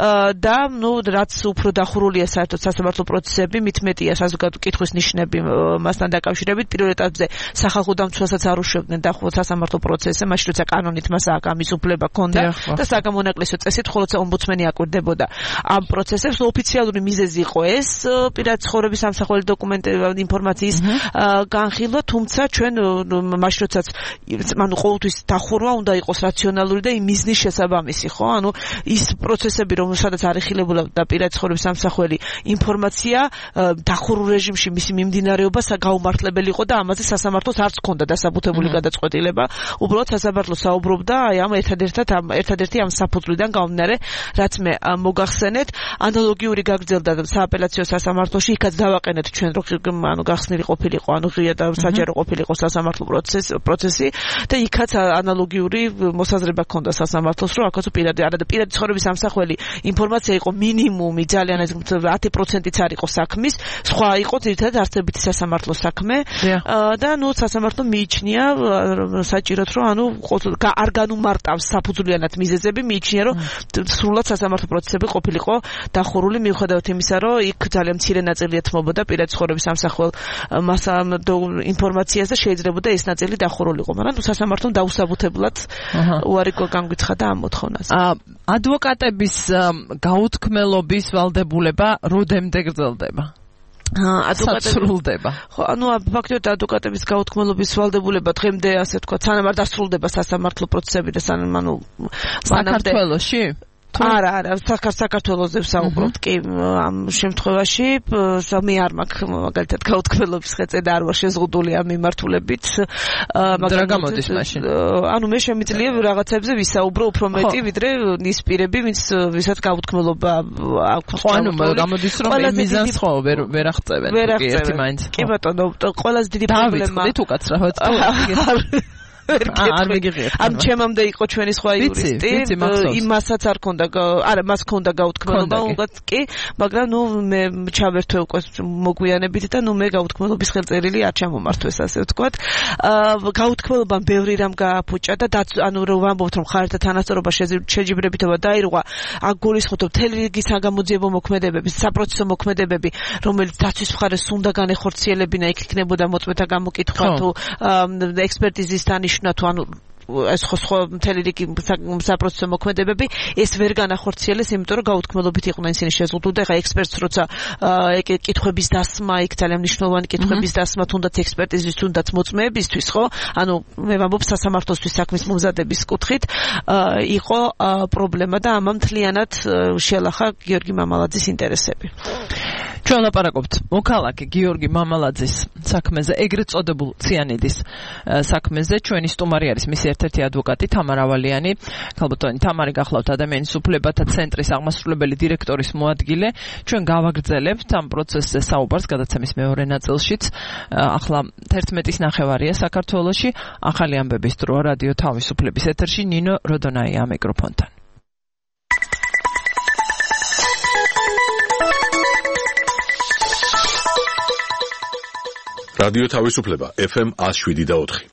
და ნუ რაც უფრო დახურულია საერთოდ სასამართლო პროცესები, მით მეტია საზოგადო კითხვის ნიშნები მასთან დაკავშირებით. პირველ ეტაპზე სახალხო დამცველსაც არ უშვებდნენ დახურულ სასამართლო პროცესზე, მაშინ როცა კანონით მას ამის უფლება ჰქონდა და საგამონაკლისო წესით მხოლოდ ომბუდსმენი აკვირდებოდა ამ პროცესებს. ოფიციალური მიზეზი იყო ეს პირადი ცხოვრების ამსახველი დოკუმენტები ინფორმაციის განხილვა, თუმცა ჩვენ მაშინ როდესაც ანუ ყოველთვის დახურვა უნდა იყოს რაციონალური და იმ მიზნის შესაბამისი, ხო? ანუ ის პროცესები რომ სადაც არ იხილებულა და პირადი ცხოვრების ამსახველი ინფორმაცია დახურულ რეჟიმში მისი მიმდინარეობა გაუმართლებელი იყო და ამაზე სასამართლოს არც ჰქონდა დასაბუთებული გადაწყვეტილება. უბრალოდ სასამართლო საუბრობდა აი ამ ერთადერთად ამ ერთადერთი ამ საფუძვლიდან გამომდინარე, რაც მე მოგახსენეთ, ანალოგიური გაგრძელდა სააპელაციო სასამართლოში, იქაც დავაყენეთ ჩვენ რომ ანუ გახსნილი ყოფილიყო, ანუ ღია და საჯარო ყოფილიყო სასამართლო პროცესი და იქაც ანალოგიური მოსაზრება ჰქონდა სასამართლოს, რომ აქაც პირადი არა და პირადი ცხოვრების ამსახველი ინფორმაცია იყო მინიმუმი, ძალიან ეს ათი პროცენტიც არ იყო საქმის, სხვა იყო ძირითადად არსებითი სასამართლო საქმე და ნუ სასამართლომ მიიჩნია საჭიროდ რომ ანუ არ განუმარტავს საფუძვლიანად მიზეზები, მიიჩნია რომ სრულად სასამართლო პროცესები ყოფილიყო დახურული, მიუხედავად იმისა, რომ იქ ძალიან მცირე ნაწილი ეთმობოდა პირადი ცხოვრების ამსახველ ინფორმაციას და შეიძლებოდა ეს ნაწილი დახურულიყო, მაგრამ ნუ სასამართლომ დაუსაბუთებლად უარი განგვიცხადა ამ მოთხოვნას. ადვოკატების გაუთქმელობის ვალდებულება როდემდე გრძელდება? ადვოკატები ხო ანუ ფაქტობრივად ადვოკატების გაუთქმელობის ვალდებულება დღემდე ასე თქვა სანამ არ დასრულდება სასამართლო პროცესები და სანამ ანუ საქართველოში არა არა საქართველოზე ვსაუბრობთ კი ამ შემთხვევაში მე არ მაქვს მაგალითად გაუთქმელობის ხეწე და არ ვარ შეზღუდული ამ მიმართულებით მაგრამ გამოდის მაშინ ანუ მე შემიძლია რაღაცებზე ვისაუბრო უფრო მეტი ვიდრე ის პირები ვინც ვისაც გაუთქმელობა აქვს ხო ანუ გამოდის რომ მიზანს ხო ვერ ვერ აღწევენ კი ერთი მაინც კი ბატონო ყველაზე დიდი პრობლემა დავიწყდით უკაცრავად არ მიგიღეთ. ამ ჩემამდე იყო ჩვენი სხვა იურისტი, იმასაც არ ქონდა, არა, მას ქონდა გაუთქმელობა, უბრალოდ კი, მაგრამ ნუ მე ჩავერთვე უკვე მოგვიანებით და ნუ მე გაუთქმელობის ხელწერილი არ ჩამომართვეს, ასე ვთქვათ. გაუთქმელობამ ბევრი რამ გააფუჭა და ანუ რომ ვამბობთ რომ ხართა თანასწორობა შეჯიბრებითობა დაირღვა, აქ გულისხმობთ მთელი რიგი საგამოძიებო მოქმედებები, საპროცესო მოქმედებები, რომელიც დაცვის მხარეს უნდა განეხორციელებინა, იქ იქნებოდა მოწმეთა გამოკითხვა თუ ექსპერტიზის დანიშნა თუ ანუ ეს ხო სხვა მთელი რიგი საპროცესო მოქმედებები ეს ვერ განახორციელეს, იმიტომ რომ გაუთქმელობით იყვნენ ისინი შეზღუდული და ეხა ექსპერტს როცა კითხვების დასმა, იქ ძალიან მნიშვნელოვანი კითხვების დასმა, თუნდაც ექსპერტიზის, თუნდაც მოწმეებისთვის, ხო? ანუ მე ვამბობ სასამართლოსთვის საქმის მომზადების კუთხით იყო პრობლემა და ამამ მთლიანად შეალახა გიორგი მამალაძის ინტერესები. ჩვენ ლაპარაკობთ მოქალაქე გიორგი მამალაძის საქმეზე, ეგრეთ წოდებულ ციანიდის საქმეზე. ჩვენი სტუმარი არის მისი ერთ-ერთი ადვოკატი თამარ ავალიანი. ქალბატონი თამარი, გახლავთ ადამიანის უფლებათა ცენტრის აღმასრულებელი დირექტორის მოადგილე. ჩვენ გავაგრძელებთ ამ პროცესზე საუბარს გადაცემის მეორე ნაწილშიც. ახლა თერთმეტის ნახევარია საქართველოში. ახალი ამბების დრო რადიო თავისუფლების ეთერში. ნინო როდონაია მიკროფონთან. რადიო თავისუფლება ეფ ემ one oh seven და four.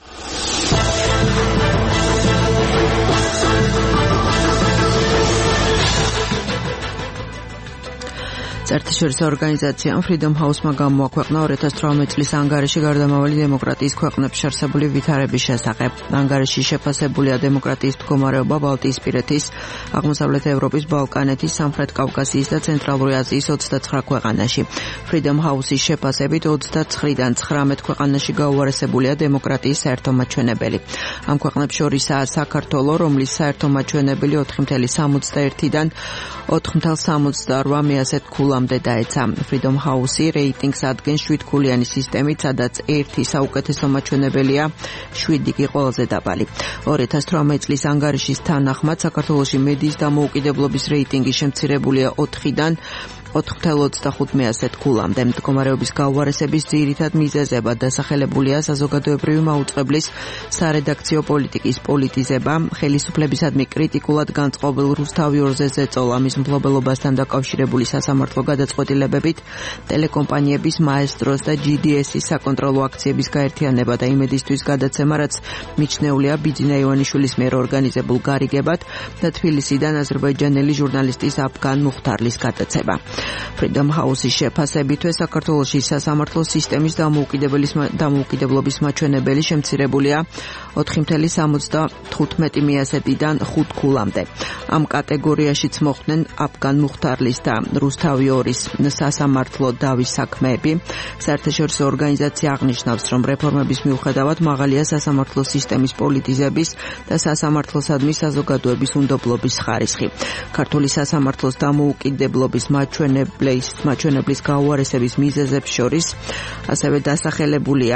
საერთაშორისო ორგანიზაციამ Freedom House-მა გამოაქვეყნა two thousand eighteen წლის ანგარიში გარდამავალი დემოკრატიის ქვეყნებში არსებული ვითარების შესახებ. ანგარიში შეფასებულია დემოკრატიის მდგომარეობა ბალტიისპირეთის, აღმოსავლეთ ევროპის, ბალკანეთის, სამხრეთ კავკასიის და ცენტრალური აზიის twenty-nine ქვეყანაში. Freedom House-ის შეფასებით twenty-nine-დან nineteen ქვეყანაში გაუარესებულია დემოკრატიის საერთო მაჩვენებელი. ამ ქვეყნებს შორისაა საქართველო, რომლის საერთო მაჩვენებელი four point seventy-one-დან four point seventy-eight მეასეთ ქულამდე დაეცა. Freedom House-ი რეიტინგს ადგენს seven ქულიანი სისტემით, სადაც one საუკეთესო მაჩვენებელია, seven კი ყველაზე დაბალი. two thousand eighteen წლის ანგარიშის თანახმად საქართველოში მედიის დამოუკიდებლობის რეიტინგი შემცირებულია four-დან four point twenty-five მეასეთ ქულამდე. მდგომარეობის გაუარესების ძირითად მიზეზებად დასახელებულია საზოგადოებრივი მაუწყებლის სარედაქციო პოლიტიკის პოლიტიზება, ხელისუფლებისადმი კრიტიკულად განწყობილ რუსთავი ორზე ზეწოლა, მის მფლობელობასთან დაკავშირებული სასამართლო გადაწყვეტილებებით, ტელეკომპანიების მაესტროს და ჯი დი ეს-ის საკონტროლო აქციების გაერთიანება და იმედისთვის გადაცემა, რაც მიჩნეულია ბიძინა ივანიშვილის მიერ ორგანიზებულ გარიგებად და თბილისიდან აზერბაიჯანელი ჟურნალისტის აფგან მუხთარლის გადაცემა. Freedom House-ის შეფასებითვე საქართველოში სასამართლო სისტემის დამოუკიდებლობის მაჩვენებელი შემცირებულია four point seventy-five მეასეთიდან five ქულამდე. ამ კატეგორიაშიც მოხვდნენ აფგან მუხთარლის და რუსთავი ორის სასამართლო დავის საქმეები. საერთაშორისო ორგანიზაცია აღნიშნავს, რომ რეფორმების მიუხედავად მაღალია სასამართლო სისტემის პოლიტიზების და სასამართლოსადმი საზოგადოების უნდობლობის ხარისხი. ქართული სასამართლოს დამოუკიდებლობის მაჩვენებლის მაჩვენებლის გაუარესების მიზეზებს შორის ასევე დასახელებულია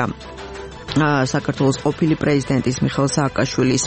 საქართველოს ყოფილი პრეზიდენტის მიხეილ სააკაშვილის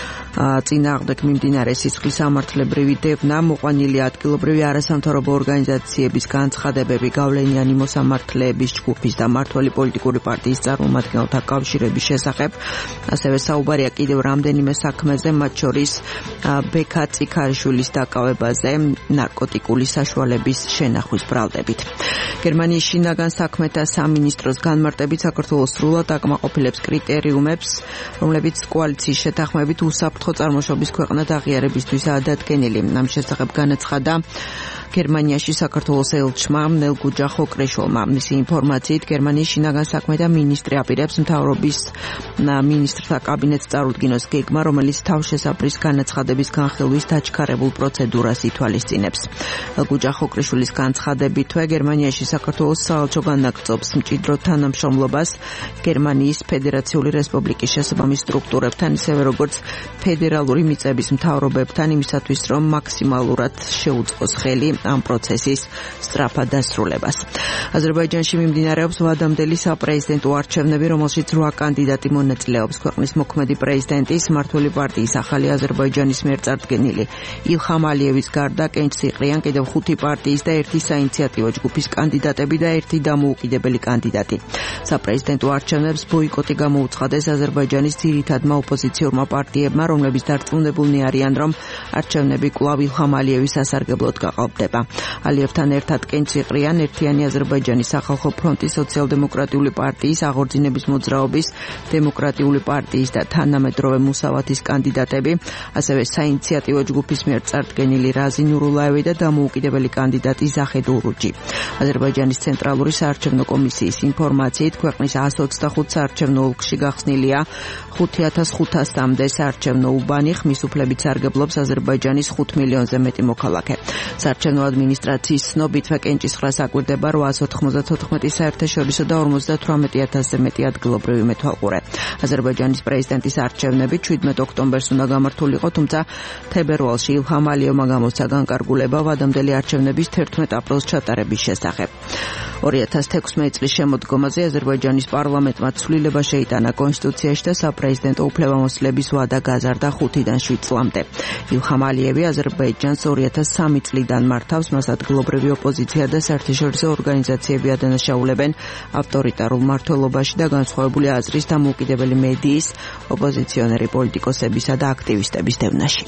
წინააღმდეგ მიმდინარე სისხლის სამართლებრივი დევნა, მოყვანილი ადგილობრივი არასამთავრობო ორგანიზაციების განცხადებები, გავლენიანი მოსამართლეების ჯგუფის და მმართველი პოლიტიკური პარტიის წარმომადგენელთა კავშირების შესახებ. ასევე საუბარია კიდევ რამდენიმე საქმეზე, მათ შორის ბექა წიქარიშვილის დაკავებაზე ნარკოტიკული საშუალების შენახვის ბრალდებით. გერმანიის შინაგან საქმეთა სამინისტროს განმარტებით საქართველოს სრულად აკმაყოფილებს კრიტერიუმებს, რომლებიც კოალიციის შეთანხმებით უსაფრთხო წარმოშობის ქვეყნად აღიარებისთვისაა დადგენილი. ამ შესახებ განაცხადა გერმანიაში საქართველოს ელჩმა ნელგუჯა ხოკრეშოლმა. მისი ინფორმაციით, გერმანიის შინაგან საქმეთა მინისტრი აპირებს მთავრობის მინისტრთა კაბინეტს წარუდგინოს გეგმა, რომელიც თავშესაფრის განაცხადების განხილვის დაჩქარებულ პროცედურას ითვალისწინებს. ნელგუჯა ხოკრეშოლის განცხადებითვე, გერმანიაში საქართველოს საელჩო განაგრძობს მჭიდრო თანამშრომლობას გერმანიის ფედერაციული რესპუბლიკის შესაბამის სტრუქტურებთან, ისევე როგორც ფედერალური მიწების მთავრობებთან, იმისათვის, რომ მაქსიმალურად შეუწყოს ხელი ამ პროცესის სწრაფად დასრულებას. აზერბაიჯანში მიმდინარეობს ვადამდელი საპრეზიდენტო არჩევნები, რომელშიც eight კანდიდატი მონაწილეობს. ქვეყნის მოქმედი პრეზიდენტის, მმართველი პარტიის ახალი აზერბაიჯანის მიერ წარდგენილი ილჰამ ალიევის გარდა კენჭს იყრიან კიდევ ხუთი პარტიის და ერთი საინიციატივო ჯგუფის კანდიდატები და ერთი დამოუკიდებელი კანდიდატი. საპრეზიდენტო არჩევნებს ბოიკოტი გამოუცხადეს აზერბაიჯანის ძირითადმა ოპოზიციურმა პარტიებმა, რომლებიც დარწმუნებულნი არიან, რომ არჩევნები კვლავ ილჰამ ალიევის სასარგებლოდ გაყალბდება. ალიევთან ერთად კენჭიყრიან ერთიანი აზერბაიჯანის სახალხო ფრონტის, სოციალ-დემოკრატიული პარტიის, აღორძინების მოძრაობის, დემოკრატიული პარტიის და თანამედროვე მუსავათის კანდიდატები, ასევე საინიციატივო ჯგუფის მიერ წარდგენილი რაზი ნურულაევი და დამოუკიდებელი კანდიდატი ზახედ ურუჯი. აზერბაიჯანის ცენტრალური საარჩევნო კომისიის ინფორმაციით, ქვეყნის ას ოცდახუთ საარჩევნო ოლქში გახსნილია ხუთი ათას ხუთასამდე საარჩევნო უბანი, ხმის უფლებით სარგებლობს აზერბაიჯანის ხუთ მილიონზე მეტი მოქალაქე. საარჩევნო ადმინისტრაციის ცნობითვე კენჭისყრა საკვირდება რვაას ოთხმოცდათოთხმეტი საერთაშორისო და ორმოცდათვრამეტი ათასზე მეტი ადგილობრივი მეთვალყურე. აზერბაიჯანის პრეზიდენტის არჩევნები ჩვიდმეტ ოქტომბერს უნდა გამართულიყო, თუმცა თებერვალში ილჰამ ალიევმა გამოსცა განკარგულება ვადამდელი არჩევნების თერთმეტ აპრილს ჩატარების შესახებ. ორი ათას თექვსმეტი წლის შემოდგომაზე აზერბაიჯანის პარლამენტმა ცვლილება შეიტანა კონსტიტუციაში და საპრეზიდენტო უფლებამოსილების ვადა გაზარდა ხუთიდან შვიდ წლამდე. ილჰამ ალიევი აზერბაიჯანს ორი ათას სამი წლიდან მართავს, მას ადგილობრივი ოპოზიცია და საერთაშორისო ორგანიზაციები ადანაშაულებენ ავტორიტარულ მმართველობაში და განსხვავებული აზრის დამოუკიდებელი მედიის, ოპოზიციონერი პოლიტიკოსებისა და აქტივისტების დევნაში.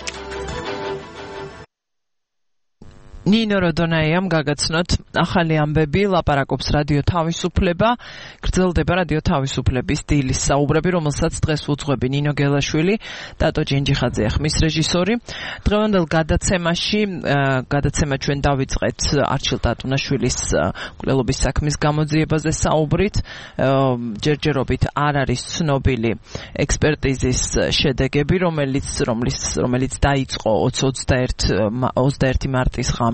ნინო როდონაიამ გაგაცნოთ ახალი ამბები, ლაპარაკობს რადიო თავისუფლება, გრძელდება რადიო თავისუფლების დილის საუბრები, რომელსაც დღეს უძღვები ნინო გელაშვილი, დატო ჯინჯიხაძეა ხმის რეჟისორი. დღევანდელ გადაცემაში, გადაცემა ჩვენ დავიწყეთ არჩილ ტატუნაშვილის მკვლელობის საქმის გამოძიებაზე საუბრით, ჯერჯერობით არ არის ცნობილი ექსპერტიზის შედეგები, რომელიც რომელიც რომელიც დაიწყო ოცდაერთი მარტის ღამით.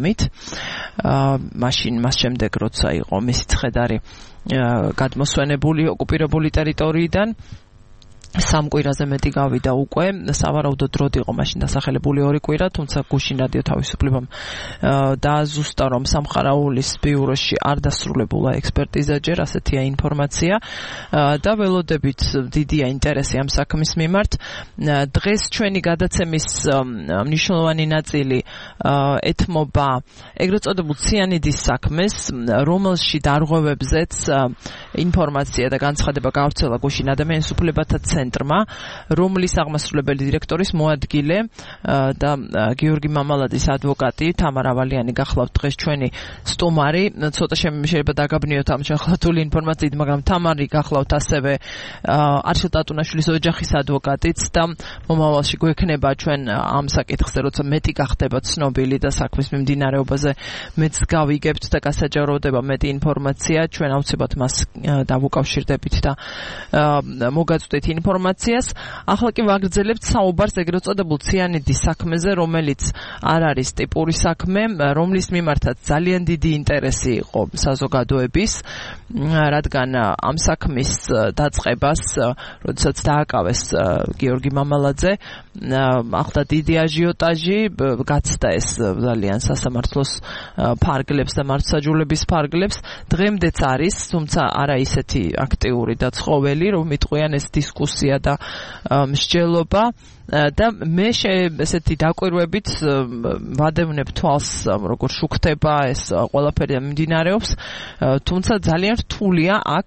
მაშინ მას შემდეგ როცა იყო მისი ცხედარი გადმოსვენებული ოკუპირებული ტერიტორიიდან, სამ კვირაზე მეტი გავიდა უკვე, სავარაუდოდ დროდ იყო მაშინ დასახელებული ორი კვირა, თუმცა გუშინ რადიო თავისუფლებამ დააზუსტა, რომ სამხარაულის ბიუროში არ დასრულებულა ექსპერტიზა ჯერ, ასეთია ინფორმაცია და ველოდებით დიდია ინტერესი ამ საქმის მიმართ. დღეს ჩვენი გადაცემის მნიშვნელოვანი ნაწილი ეთმობა ეგრეთ წოდებულ ციანიდის საქმეს, რომელში დარღვევებზეც ინფორმაცია და განცხადება გავრცელა გუშინ ადამიანის უფლებათა ცენტრმა, რომლის აღმასრულებელი დირექტორის მოადგილე და გიორგი მამალაძის ადვოკატი თამარ ავალიანი გახლავთ დღეს ჩვენი სტუმარი. ცოტა შეიძლება დაგაბნიოთ ამ შეხვედრული ინფორმაციით, მაგრამ თამარი გახლავთ ასევე არჩილ ტატუნაშვილის ოჯახის ადვოკატიც და მომავალში გვექნება ჩვენ ამ საკითხზე, როცა მეტი გახდება ცნობილი და საქმის მიმდინარეობაზე მეც გავიგებთ და გასაჯაროვდება მეტი ინფორმაცია, ჩვენ აუცილებლად მას დავუკავშირდებით და მოგაწვდით ინფორმაციას. ახლა კი ვაგრძელებთ საუბარს ეგრეთ წოდებულ ციანიდის საქმეზე, რომელიც არ არის ტიპური საქმე, რომლის მიმართაც ძალიან დიდი ინტერესი იყო საზოგადოების, რადგან ამ საქმის დაწყებას, როდესაც დააკავეს გიორგი მამალაძე, ახლა დიდი აჟიოტაჟი გაცდა ეს ძალიან სასამართლოს ფარგლებს და მართლმსაჯულების ფარგლებს. დღემდეც არის, თუმცა არა ისეთი აქტიური და ცხოველი, რომ მიტყვიან ეს დისკუსია და მსჯელობა და მე ესეთი დაკვირვებით ვადევნებ თვალს, როგორ შუქდება ეს ყველაფერი მიმდინარეობს, თუმცა ძალიან რთულია აქ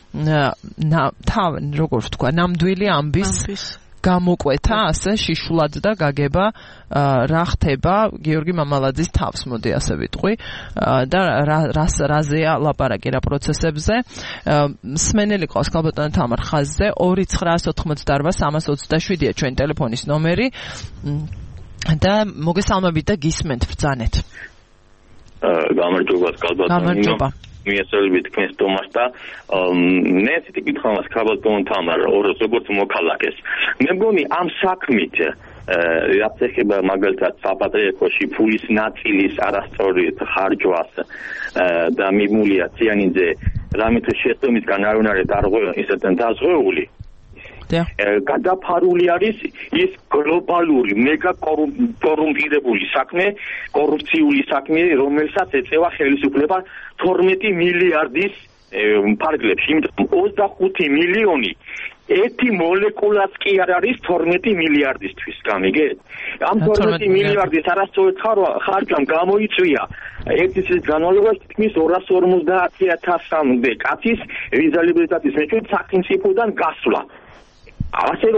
როგორ ვთქვა, ნამდვილი ამბის გამოკვეთა ასე შიშულად და გაგება რა ხდება გიორგი მამალაძის თავს, მოდი ასე ვიტყვი, და რას რაზეა ლაპარაკი, რა პროცესებზე. მსმენელი ყავს ქალბატონი თამარ ხაზზე, ორი ცხრაას ოთხმოცდაარბა სამას ოცდაშვიდია ჩვენი ტელეფონის ნომერი და მოგესალმებით და გისმენთ ბრძანეთ. გამარჯობა ქალბატონი. გამარჯობა. მიესალმებით თქვენს სტუმარს და მე ესეთი კითხვა მაქვს ქალბატონ თამარ, როგორც მოქალაქეს. მე მგონი ამ საქმით რაც ეხება მაგალითად საპატრიარქოში ფულის ნაწილის არასწორი ხარჯვას და მიმულია ციანიძე რამით შეცდომისგან არ უნდა ისეთენ დაზღვეული, გადაფარული არის ის გლობალური მეგა კორუმპირებული საქმე, კორუფციული საქმე, რომელსაც ეწევა ხელისუფლება თორმეტი მილიარდის ფარგლებში, იმიტომ ოცდახუთი მილიონი ერთი მოლეკულაც კი არ არის თორმეტი მილიარდისთვის, გამიგეთ? ამ თორმეტი მილიარდის არასწორ ხარჯვამ გამოიწვია ერთი წლის განმავლობაში თითქმის ორას ორმოცდაათი ათასამდე კაცის ვიზალიბილიტეტის მეშვიდ სახელმწიფოდან გასვლა. ასე რომ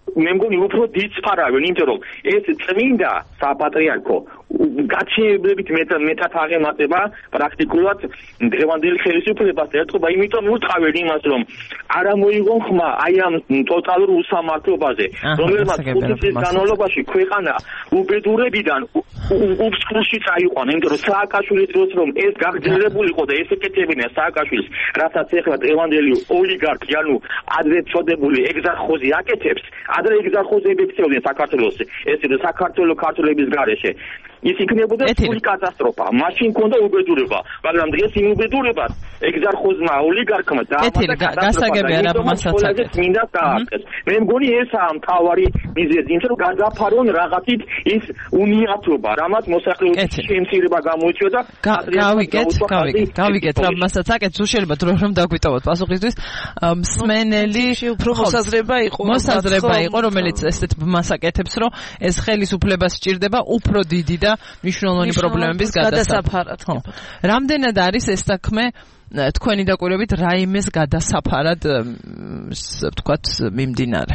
მე მგონი უფრო დიცფარავენ, იმიტომ რომ ეს წმინდა საპატრიარქო გაჩნიებლებით მეტად აღემატება პრაქტიკულად დღევანდელი ხელისუფლებას ერთობა, იმიტომ უთყავენ იმას, რომ არა მოიგონ ხმა აი ამ ტოტალურ უსამართლობაზე, რომელმაც ხუთი წლის განმავლობაში ქვეყანა უბედურებიდან უბსკულში წაიყვანა, იმიტომ რომ სააკაშვილის დროს რომ ეს გაგრძელებულიყო და ეს ეკეთებინა სააკაშვილის, რასაც ეხლა დღევანდელი ოლიგარქი, ანუ ადრე წოდებული ეგზარხოზი აკეთებს, ადრე ეგზარხოზები ექცეოდნენ საქართველოს, ეს საქართველოს ქართველების გარეშე. ის იქნებოდა სრული კატასტროფა. მაშინ ქონდა უბედურება, მაგრამ დღეს იმ უბედურებას ეგზარხოზმა ოლიგარქმა დაამატა გასაგებია რა მასაცაკეთ. მინდა დაახეს. მე მგონი ესაა მთავარი მიზეზი, იმიტომ რომ გადაფარონ რაღაცით ის უნიათობა, რამაც მოსახლეობის შემცირება გამოიწვია და გავიგეთ, გავიგეთ, გავიგეთ რა მასაცაკეთ, თუ შეიძლება დრო რომ დაგვიტოვოთ პასუხისთვის. მსმენელი უფრო მოსაზრება იყო, მოსაზრება იყო, რომელიც ესეთ მასაკეთებს, რომ ეს ხელისუფლება სჭირდება უფრო დიდი და მნიშვნელოვანი პრობლემების გადასაფარად. რამდენად არის ეს საქმე თქვენი დაკვირვებით რაიმეს გადასაფარად ვთქვათ მიმდინარე?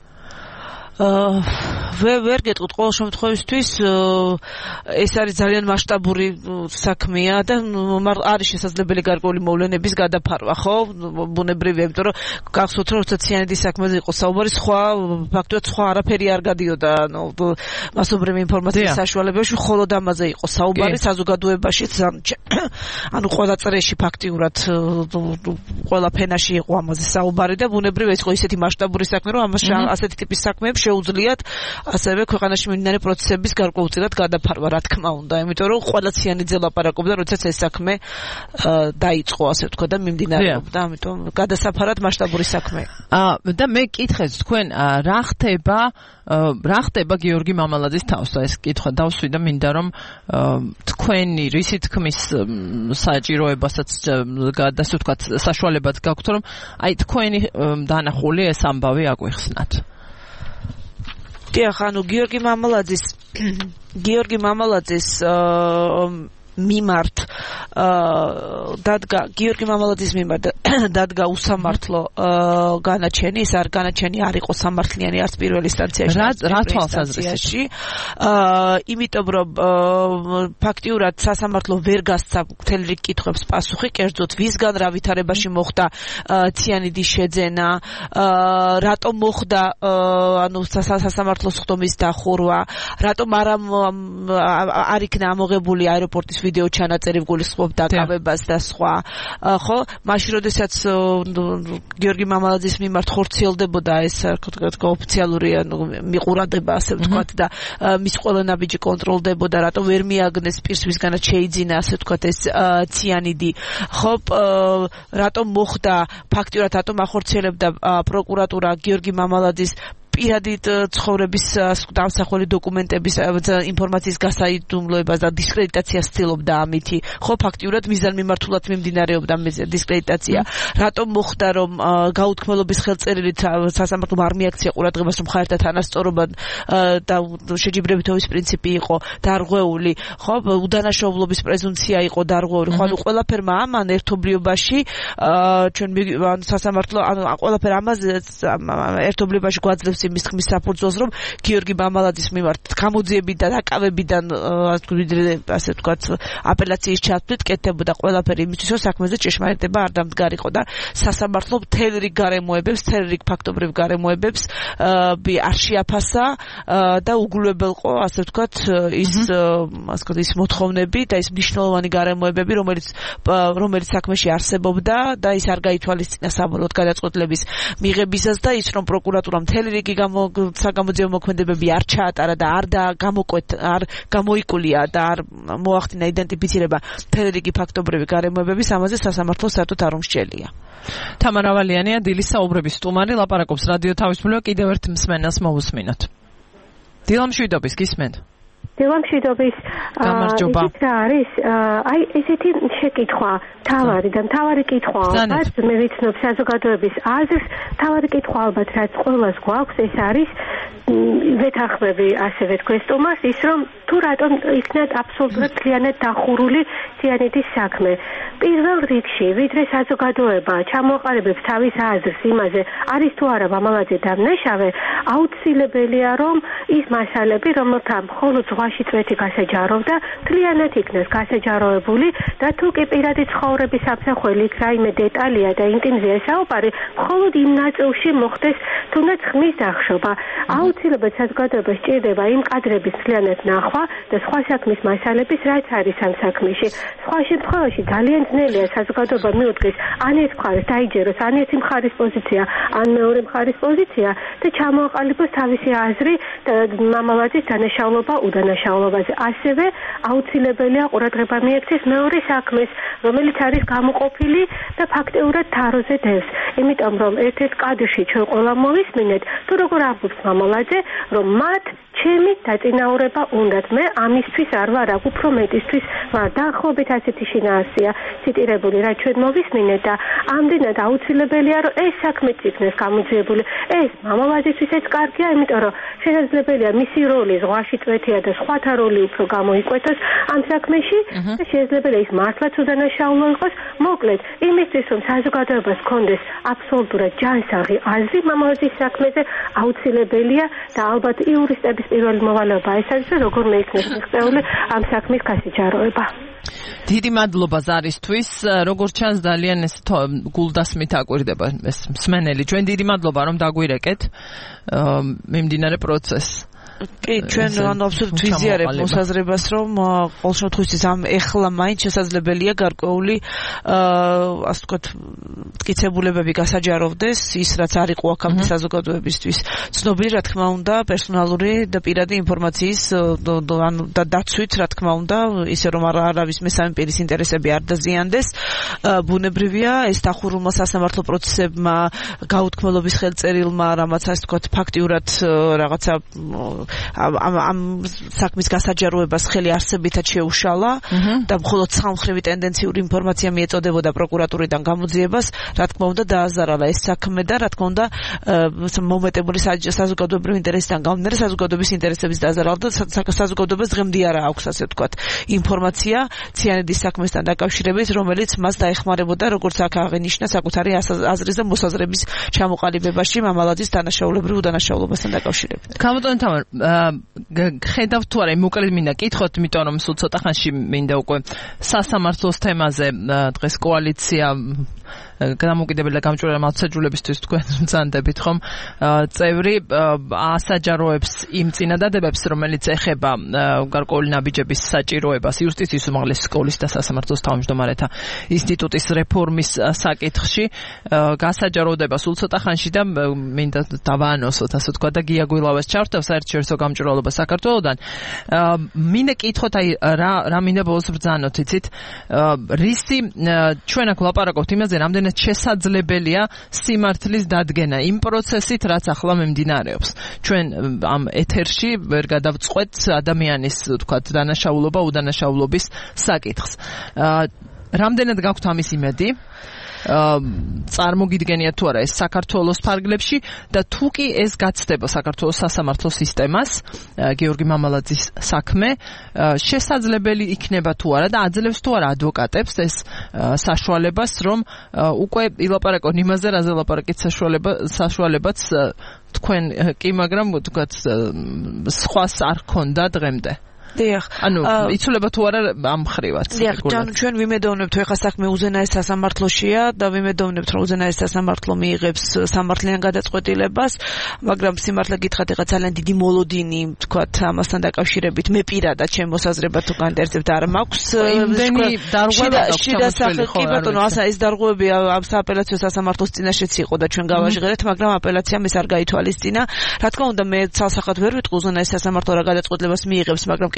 ვერ ვერ გეტყვით ყოველ შემთხვევისთვის ეს არის ძალიან მასშტაბური საქმეა და არის შესაძლებელი გარკვეული მოვლენების გადაფარვა, ხო? ბუნებრივია, იმიტომ რომ გახსოვთ რომ როცა ციანიდის საქმეზე იყო საუბარი, სხვა ფაქტობრივად სხვა არაფერი არ გადიოდა, ანუ მასობრივი ინფორმაციის საშუალებებში მხოლოდ ამაზე იყო საუბარი საზოგადოებაში, ანუ ყველა წრეში ფაქტიურად ყველა ფენაში იყო ამაზე საუბარი და ბუნებრივია იყო ისეთი მასშტაბური საქმე, რომ ამას ასეთი ტიპის საქმეებს შეუძლიათ ასევე ქვეყანაში მიმდინარე პროცესების გარკვეულწილად გადაფარვა, რა თქმა უნდა, იმიტომ რომ ყველა ციანიძე ლაპარაკობდა, როდესაც ეს საქმე დაიწყო, ასე ვთქვა და მიმდინარეობდა, ამიტომ გადასაფარად მასშტაბური საქმეა. და მე კითხეთ თქვენ რა ხდება, რა ხდება გიორგი მამალაძის თავს, ეს კითხვა დავსვი და მინდა რომ თქვენი რისი თქმის საჭიროებასაც გადასვი ვთქვათ საშუალებად გაქვთ, რომ აი თქვენი დანახული ეს ამბავი აგვიხსნათ. დიახ, ანუ გიორგი მამალაძის გიორგი მამალაძის მიმართ დადგა გიორგი მამალაძის მიმართ დადგა უსამართლო განაჩენი, ის არ განაჩენი არ იყო სამართლიანი არც პირველ ინსტანციაში, რა თვალსაზრისით? იმიტომ რომ ფაქტიურად სასამართლო ვერ გასცა მთელი რიგ კითხვებს პასუხი, კერძოდ ვისგან რა ვითარებაში მოხდა ციანიდის შეძენა, რატომ მოხდა ანუ სასამართლოს ხდომის დახურვა, რატომ არ იქნა ამოღებული აეროპორტის ვიდეო ჩანაწერი გულისხმობ დაკავებას და სხვა, ხო? მაშინ როდესაც გიორგი მამალაძის მიმართ ხორციელდებოდა ეს ოფიციალური მიყურადება, ასე ვთქვათ, და მის ყველა ნაბიჯი კონტროლდებოდა, რატომ ვერ მიაგნეს პირს, ვისგანაც შეიძინა, ასე ვთქვათ, ეს ციანიდი, ხო? რატომ მოხდა ფაქტიურად, რატომ ახორციელებდა პროკურატურა გიორგი მამალაძის პირადი ცხოვრების დამსახველი დოკუმენტების ინფორმაციის გასაიდუმლოებას და დისკრედიტაციას ცდილობდა ამითი, ხო, ფაქტიურად მიზანმიმართულად მიმდინარეობდა დისკრედიტაცია. რატომ მოხდა, რომ გაუთქმელობის ხელწერილით სასამართლომ არ მიაქცია ყურადღებას, რომ ხაერთა თანასწორობა და შეჯიბრებითობის პრინციპი იყო დარღვეული, ხო, უდანაშაულობის პრეზუმცია იყო დარღვეული, ხო, ანუ ყველაფერმა ამან ერთობლიობაში ჩვენ სასამართლო ანუ ყველაფერ ამაზე ერთობლიობაში გვაძლევს იმის ხმის საფუძველს, რომ გიორგი მამალაძის მიმართ გამოძიებიდან და დაკავებიდან ასე ვთქვათ აპელაციის ჩათვლით კეთდებოდა ყველაფერი იმისთვის, რომ საქმეზე ჭეშმარიტება არ დამდგარიყო და სასამართლო მთელი რიგ გარემოებებს, მთელი რიგ ფაქტობრივ გარემოებებს არ შეაფასა და უგულებელყო, ასე ვთქვათ, ის ასე ვთქვათ ის მოთხოვნები და ის მნიშვნელოვანი გარემოებები, რომელიც რომელიც საქმეში არსებობდა და ის არ გაითვალისწინა საბოლოოდ გადაწყვეტილების მიღებისას და ის რომ პროკურატურამ მთელი რიგი საგამოძიებო მოქმედებები არ ჩაატარა და არ და გამოკვეთ არ გამოიკულია და არ მოახდინა იდენტიფიცირება მთელი რიგი ფაქტობრივი გარემოებების, ამაზე სასამართლო საერთოდ არ უმსჯელია. თამარ ავალიანია, დილის საუბრების სტუმარი, ლაპარაკობს რადიო თავისუფლება, კიდევ ერთ მსმენელს მოვუსმინოთ. დილამშვიდობის, გისმენთ? დილამშვიდობის გამარჯობა. რა არის აი ესეთი შეკითხვა თავარი და თავარი კითხვა ალბათ მე ვიცნობ საზოგადოების აზრს თავარი კითხვა ალბათ რაც ყველას გვაქვს ეს არის ვეთანხმები ასევე თქვენ სტუმარს ის რომ თუ რატომ იქნათ აბსოლუტურად მთლიანად დახურული ციანიდის საქმე პირველ რიგში ვიდრე საზოგადოება ჩამოყალიბებს თავის აზრს იმაზე არის თუ არა მამალაძე დამნაშავე აუცილებელია რომ ის მასალები რომელთა მხოლოდ ზღვაში წვეთი გასაჯაროვდა მთლიანად იქნას გასაჯაროებული და თუ კი პირადი ცხოვრების სამსახველი იქ რაიმე დეტალია და ინტიმზეა საუბარი მხოლოდ იმ ნაწილში მოხდეს თუნდაც ხმის დახშობა აუცილებლად საზოგადოებას სჭირდება იმ კადრების მთლიანად ნახვა და სხვა საქმის მასალების რაც არის ამ საქმეში სხვა შემთხვევაში ძალიან ძნელია საზოგადოება მიუდგეს ან ერთ მხარეს დაიჯეროს ან ერთი მხარის პოზიცია ან მეორე მხარის პოზიცია და ჩამოაყალიბოს თავისი აზრი მამალაძის დანაშაულობა უდანაშაულობაზე ასევე აუცილებელია ყურადღება მიექცეს მეორე საქმეს რომელიც არის გამოყოფილი და ფაქტიურად თაროზე დევს იმიტომ რომ ერთ-ერთ კადრში ჩვენ ყველა მოვისმინეთ თუ როგორ ამბობს მამალაძე რომ მათ ჩემი დაწინაურება უნდათ მე ამისთვის არ ვარ აქ უფრო მეტისთვის ვარ დაახლოებით ასეთი შინაარსია ციტირებული რაც ჩვენ მოვისმინეთ და ამდენად აუცილებელია რომ ეს საქმეც იქნეს გამოძიებული ეს მამალაძისთვისაც კარგია იმიტომ რომ შესაძლებელია მისი როლი ზღვაში წვეთია და სხვათა როლი უფრო გამოიკვეთოს ამ საქმეში და შესაძლებელია ის მართლაც უდანაშაულო იყოს მოკლედ იმისთვის რომ საზოგადოებას ჰქონდეს აბსოლუტურად ჯანსაღი აზრი მამალაძის საქმეზე აუცილებელია და ალბათ იურისტების პირველი მოვალეობა ეს არის რომ როგორმე იქნეს მიღწეული ამ საქმის გასაჯაროება დიდი მადლობა ზარისთვის როგორც ჩანს ძალიან ეს გულდასმით აკვირდება ეს მსმენელი ჩვენ დიდი მადლობა რომ დაგვირეკეთ მიმდინარე პროცესს კი ჩვენ ანუ აბსოლუტურად ვიზიარებთ მოსაზრებას რომ ყოველ შემთხვევაში ამ ეხლა მაინც შესაძლებელია გარკვეული ასე ვთქვათ მტკიცებულებები გასაჯაროვდეს ის რაც არ იყო აქამდე საზოგადოებისთვის ცნობილი რა თქმა უნდა პერსონალური და პირადი ინფორმაციის ანუ და დაცვით რა თქმა უნდა ისე რომ არავის მესამე პირის ინტერესები არ დაზიანდეს ბუნებრივია ეს დახურულმა სასამართლო პროცესებმა გაუთქმელობის ხელწერილმა რამაც ასე ვთქვათ ფაქტიურად რაღაცა ამ ამ საქმის გასაჯაროებას ხელი არსებითად შეუშალა და მხოლოდ სამხრივი ტენდენციური ინფორმაცია მიეწოდებოდა პროკურატურიდან გამოძიებას, რა თქმა უნდა დააზარალა ეს საქმე და რა თქმა უნდა მომეტებული საზოგადოებრივი ინტერესიდან გამომდინარე საზოგადოების ინტერესების დააზარალა და საზოგადოებას დღემდე არა აქვს ასე ვთქვათ ინფორმაცია ციანიდის საქმესთან დაკავშირებით, რომელიც მას დაეხმარებოდა როგორც აქ აღინიშნა საკუთარი აზრის და მოსაზრების ჩამოყალიბებაში მამალაძის დანაშაულებრივ უდანაშაულობასთან დაკავშირებით. გამოდონ თამარ ხედავთ თუ არა მოკლედ მინდა კითხოთ იმიტომ რომ სულ ცოტა ხანში მინდა უკვე სასამართლოს თემაზე დღეს კოალიცია გამოკიდებელი და გამჭვირვალე მართლმსაჯულებისთვის თქვენ მზადდებით ხომ წევრი ასაჯაროებს იმ წინადადებებს რომელიც ეხება გარკვეული ნაბიჯების საჭიროებას იუსტიციის უმაღლესი სკოლის და სასამართლოს თავმჯდომარეთა ინსტიტუტის რეფორმის საკითხში გასაჯაროვდება სულ ცოტა ხანში და მინდა დავაანონსოთ ასე თქვა და გია გვილავას ჩართავს საერთაშორისო გამჭვირვალობა საქართველოსთან მინდა კითხოთ აი რა რა მინდა ბოლოს ბრძანოთ იცით რისი ჩვენ აქ ვლაპარაკობთ იმაზე რამდენად შესაძლებელია სიმართლის დადგენა იმ პროცესით რაც ახლა მიმდინარეობს ჩვენ ამ ეთერში ვერ გადავწყვეტ ადამიანის თქვათ დანაშაულობა უდანაშაულობის საკითხს რამდენად გაქვთ ამის იმედი წარმოგიდგენია თუ არა ეს საქართველოს ფარგლებში და თუ კი ეს გაცდება საქართველოს სასამართლო სისტემას გიორგი მამალაძის საქმე შესაძლებელი იქნება თუ არა და აძლევს თუ არა ადვოკატებს ეს საშუალებას რომ უკვე ილაპარაკონ იმაზე რაზე ლაპარაკით საშუალება საშუალებაც თქვენ კი მაგრამ თქვათ სხვას არ ქონდა დღემდე დიახ. ანუ იცოლება თუ არა ამ ხრივაც. დიახ, ანუ ჩვენ ვიმედოვნებთ, ეხა საქმე უზენაეს სასამართლოშია და ვიმედოვნებთ, რომ უზენაეს სასამართლო მიიღებს სამართლიან გადაწყვეტილებას, მაგრამ სიმართლე გითხრათ, ეხა ძალიან დიდი მოლოდინი, თქვათ, ამასთან დაკავშირებით მე პირადად ჩემ მოსაზრებად თუ განტერცებთ არ მაქვს. იმდენი დარღვევა შეფასებული ხო? კი ბატონო, ასა ეს დარღვევები ამ სააპელაციო სასამართლოს წინაშეც იყო და ჩვენ გავაჟღერეთ, მაგრამ აპელაციამ ეს არ გაითვალისწინა. რა თქმა უნდა, მე ცალსახად ვერ ვიტყვი უზენაეს სასამართლო რა გადაწყვეტილებას მიიღებს, მაგრამ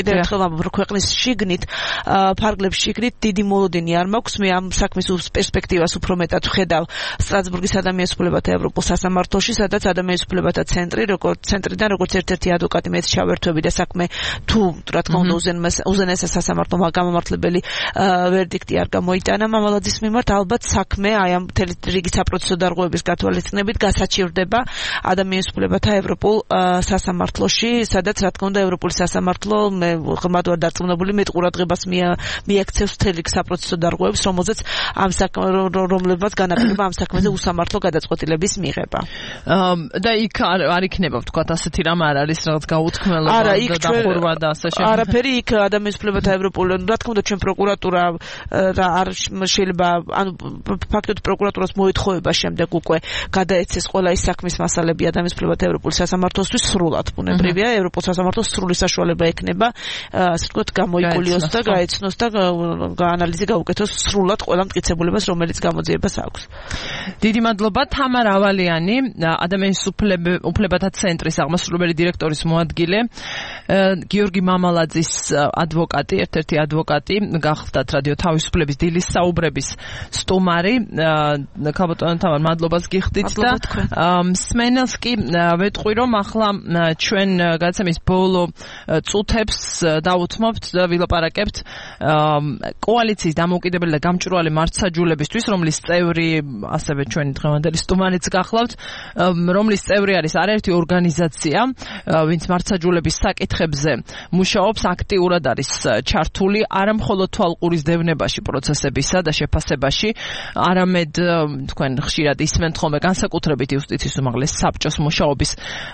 კიდევ ერთხელ ვამბობ, ქვეყნის შიგნით, ფარგლებს შიგნით დიდი მოლოდინი არ მაქვს. მე ამ საქმის პერსპექტივას უფრო მეტად ვხედავ სტრასბურგის ადამიანის უფლებათა ევროპულ სასამართლოში, სადაც ადამიანის უფლებათა ცენტრი, როგორც ცენტრიდან როგორც ერთ-ერთი ადვოკატი მეც ჩავერთვები და საქმე თუ რა თქმა უნდა უზენაესა სასამართლო გამომართლებელი ვერდიქტი არ გამოიტანა მამალაძის მიმართ, ალბათ საქმე აი ამ მთელი რიგი საპროცესო დარღვევების გათვალისწინებით გასაჩივრდება ადამიანის უფლებათა ევროპულ სასამართლოში, სადაც რა თქმა უნდა ევროპული სასამართლო მე ღრმად ვარ დარწმუნებული მეტ ყურადღებას მიაქცევს მთელი საპროცესო დარღვევებს, რომელზეც ამ რომლებმაც განაპირობა ამ საქმეზე უსამართლო გადაწყვეტილების მიღება. და იქ არ იქნება ვთქვათ ასეთი რამ არ არის რაღაც გაუთქმელობა და დახურვა და ასე შემდეგ. არაფერი იქ ადამიანის უფლებათა ევროპულ რა თქმა უნდა ჩვენ პროკურატურა არ შეიძლება ანუ ფაქტობრივად პროკურატურას მოეთხოვება შემდეგ უკვე გადაეცეს ყველა ის საქმის მასალები ადამიანის უფლებათა ევროპულ სასამართლოსთვის სრულად ბუნებრივია ევროპულ სასამართლოს სრული საშუალება ექნება ასე ვთქვათ გამოიკულიოს და გაეცნოს და გაანალიზი გაუკეთოს სრულად ყველა მტკიცებულებას რომელიც გამოძიებას აქვს. დიდი მადლობა თამარ ავალიანი ადამიანის უფლებათა ცენტრის აღმასრულებელი დირექტორის მოადგილე გიორგი მამალაძის ადვოკატი ერთ-ერთი ადვოკატი გახლდათ რადიო თავისუფლების დილის საუბრების სტუმარი ქაბატონო თამარ მადლობას გიხდით და მსმენელს კი ვეტყვი რომ ახლა ჩვენ გადაცემის ბოლო წუთებს დავუთმობთ და ვილაპარაკებთ კოალიციის დამოუკიდებელი და გამჭვირვალე მართლმსაჯულებისთვის რომლის წევრი ასევე ჩვენი დღევანდელი სტუმარიც გახლავთ რომლის წევრი არის არაერთი ორგანიზაცია ვინც მართლმსაჯულების საკითხებზე მუშაობს აქტიურად არის ჩართული არა მხოლოდ თვალყურის დევნებაში პროცესებისა და შეფასებაში არამედ თქვენ ხშირად ისმენთ ხოლმე განსაკუთრებით იუსტიციის უმაღლეს საბჭოს მუშაობის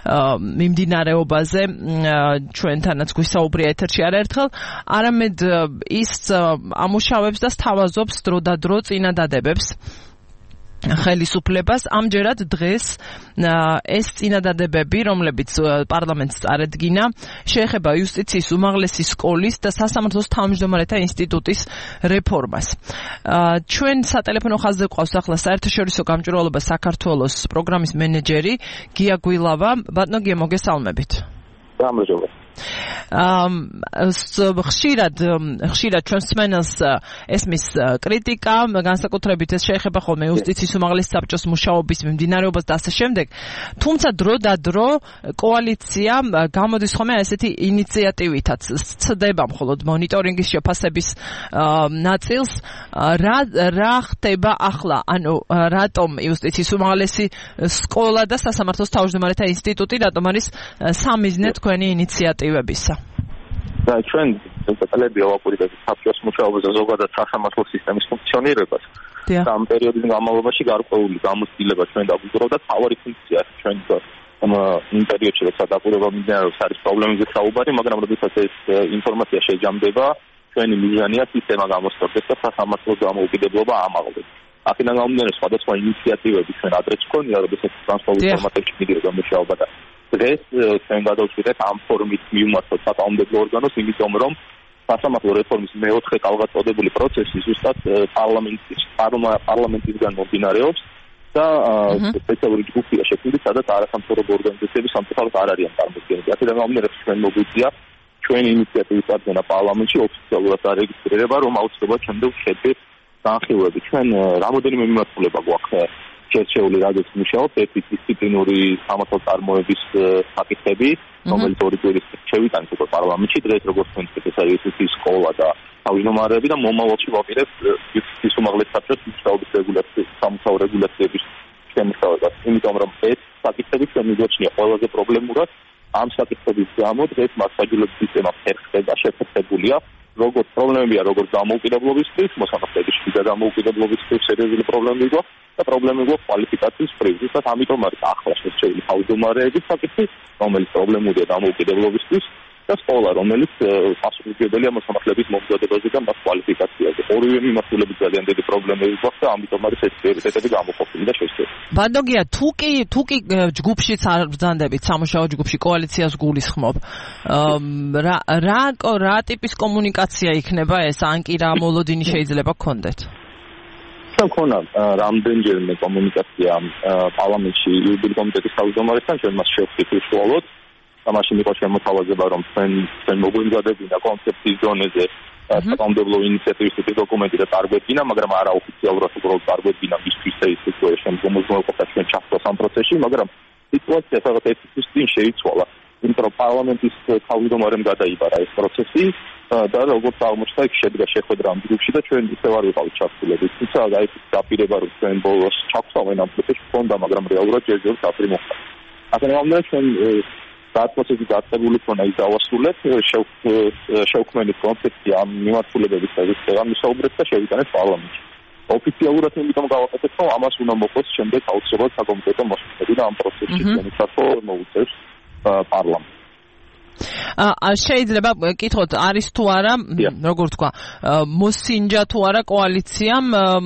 მიმდინარეობაზე ჩვენთანაც გვისაუბრია ეთერში არაერთხელ არამედ ის ამუშავებს და სთავაზობს დროდადრო წინადადებებს ხელისუფლებას ამჯერად დღეს ეს წინადადებები რომლებიც პარლამენტს წარედგინა შეეხება იუსტიციის უმაღლესი სკოლის და სასამართლოს თავმჯდომარეთა ინსტიტუტის რეფორმას ჩვენ სატელეფონო ხაზზე გვყავს ახლა საერთაშორისო გამჭვირვალობა საქართველოს პროგრამის მენეჯერი გია გვილავა ბატონო გია მოგესალმებით გამარჯობა ხშირად ხშირად ჩვენ მსმენელს ესმის კრიტიკა განსაკუთრებით ეს შეეხება ხოლმე იუსტიციის უმაღლეს საბჭოს მუშაობის მიმდინარეობას და ასე შემდეგ თუმცა დრო და დრო კოალიცია გამოდის ხოლმე ესეთი ინიციატივითაც ცდება მხოლოდ მონიტორინგის შეფასების ნაწილს რა რა ხდება ახლა ანუ რატომ იუსტიციის უმაღლესი სკოლა და სასამართლოს თავმჯდომარეთა ინსტიტუტი რატომ არის სამიზნე თქვენი ინიციატივებისა და ჩვენ წელები ავაკვირდებით საბჭოს მუშაობას და ზოგადად სასამართლო სისტემის ფუნქციონირებას და ამ პერიოდის განმავლობაში გარკვეული გამოცდილება ჩვენ დაგვიგროვდა და თავარი ფუნქცია ჩვენ იმ პერიოდში როცა დაკვირვება მიმდინარეობს არის პრობლემებზე საუბარი მაგრამ როდესაც ეს ინფორმაცია შეჯამდება ჩვენი მიზანია სისტემა გამოსწორდეს და სასამართლოს დამოუკიდებლობა ამაღლდეს აქედან გამომდინარე სხვადასხვა ინიციატივები ჩვენ ადრეც გქონია როდესაც ტრანსპორტის ფორმატებში მიდიოდა მუშაობა და დღეს ჩვენ გადავწყვიტეთ ამ ფორმით მივმართოთ საკანონმდებლო ორგანოს იმიტომ რომ სასამართლო რეფორმის მეოთხე კალგაწოდებული პროცესი ზუსტად პარლამენტის პარლამენტისგან მომდინარეობს და სპეციალური ჯგუფია შექმნილი სადაც არასამთავრობო ორგანიზაციები სამწუხაროდ არ არიან წარმოდგენილი აქედან გამომდინარე ჩვენ მოგვიწია ჩვენი ინიციატივის წარდგენა პარლამენტში ოფიციალურად დარეგისტრირება რომ აუცილებლად შემდეგ შედგეს განხილვები ჩვენ რამოდენიმე მიმართულება გვაქვს შერჩეული რადაც მუშაობთ ერთი დისციპლინური სამართალ წარმოების საკითხები რომელიც ორი კვირის შევიტანეთ უკვე პარლამენტში დღეს როგორც თქვენ ეს არის ის სკოლა და თავმჯდომარეები და მომავალში ვაპირებთ ის უმაღლეს საბჭოს მუშაობის რეგულაციის სამუშაო რეგულაციების შემუშავებას იმიტომ რომ ეს საკითხები ჩვენ მიგოჩნია ყველაზე პრობლემურად ამ საკითხების გამო დღეს მართლმსაჯულების სისტემა ფერხდება შეფერხებულია როგორც პრობლემებია როგორც დამოუკიდებლობისთვის მოსამართლეების შიდა დამოუკიდებლობისთვის სერიოზული პრობლემები გვაქვს და პრობლემები გვაქვს კვალიფიკაციის პრიზმისგან ამიტომ არის ახლა შეჩეული თავმჯდომარეების საკითხი რომელიც პრობლემურია დამოუკიდებლობისთვის და სკოლა რომელიც პასუხისმგებელია მოსამართლეების მომზადებაზე და მას კვალიფიკაციაზე ორივე მიმართულებით ძალიან დიდი პრობლემები გვაქვს და ამიტომ არის ეს პრიორიტეტები გამოყოფილი და შესწავლილი ბანდოგია თუ კი თუ კი ჯგუფშიც არ ბრძანდებით სამუშაო ჯგუფში კოალიციას გულისხმობ რა რა რა ტიპის კომუნიკაცია იქნება ეს ან კი რა მოლოდინი შეიძლება გქონდეთ ხონა რამდენჯერმე კომუნიკაცია პარლამენტში იურიდიული კომიტეტის თავმჯდომარესთან ჩვენ მას შევხვდით უშუალოდ და მაშინ იყო შემოთავაზება, რომ ჩვენ ჩვენ მოგვიმზადებინა კონცეფციის დონეზე საკანონმდებლო ინიციატივის ტიპის დოკუმენტი და წარგვედგინა, მაგრამ არა ოფიციალურად უბრალოდ წარგვედგინა მისთვის და ის უკვე შემდგომლყოფა ჩვენ ჩახტოს ამ პროცესში, მაგრამ სიტუაცია რაღაც ერთი თვის წინ შეიცვალა. იმიტომ რომ პარლამენტის თავმჯდომარემ გადაიბარა ეს პროცესი და როგორც აღმოჩნდა, იქ შედგა შეხვედრა ამ ჯგუფში და ჩვენ ისე ვარ ვიყავით ჩართულები. თუმცა აი ეს დაპირება რომ ჩვენ ბოლოს ჩავხსოვენ ამ პროცესში ხონდა, მაგრამ რეალურად ჯერჯერობით დაფრი მოხდა. ასე რომ ჩვენ და პროცესი დაწყებული ქონა ის დავასრულეთ, შევქმნით კონცეფცია ამ მიმართულებების და ზუსტად მისაუბრეთ და შევიტანეთ პარლამენტში. ოფიციალურად იმიტომ გავაკეთეთ, რომ ამას უნდა მოყოს შემდეგ აუცილებლად საკომიტეტო მოსმენები და ამ პროცესში შემოსახო მოუწევს პარლამენტს. ა შეიძლება კითხოთ არის თუ არა, როგორ თქვა, მოსინჯა თუ არა კოალიციამ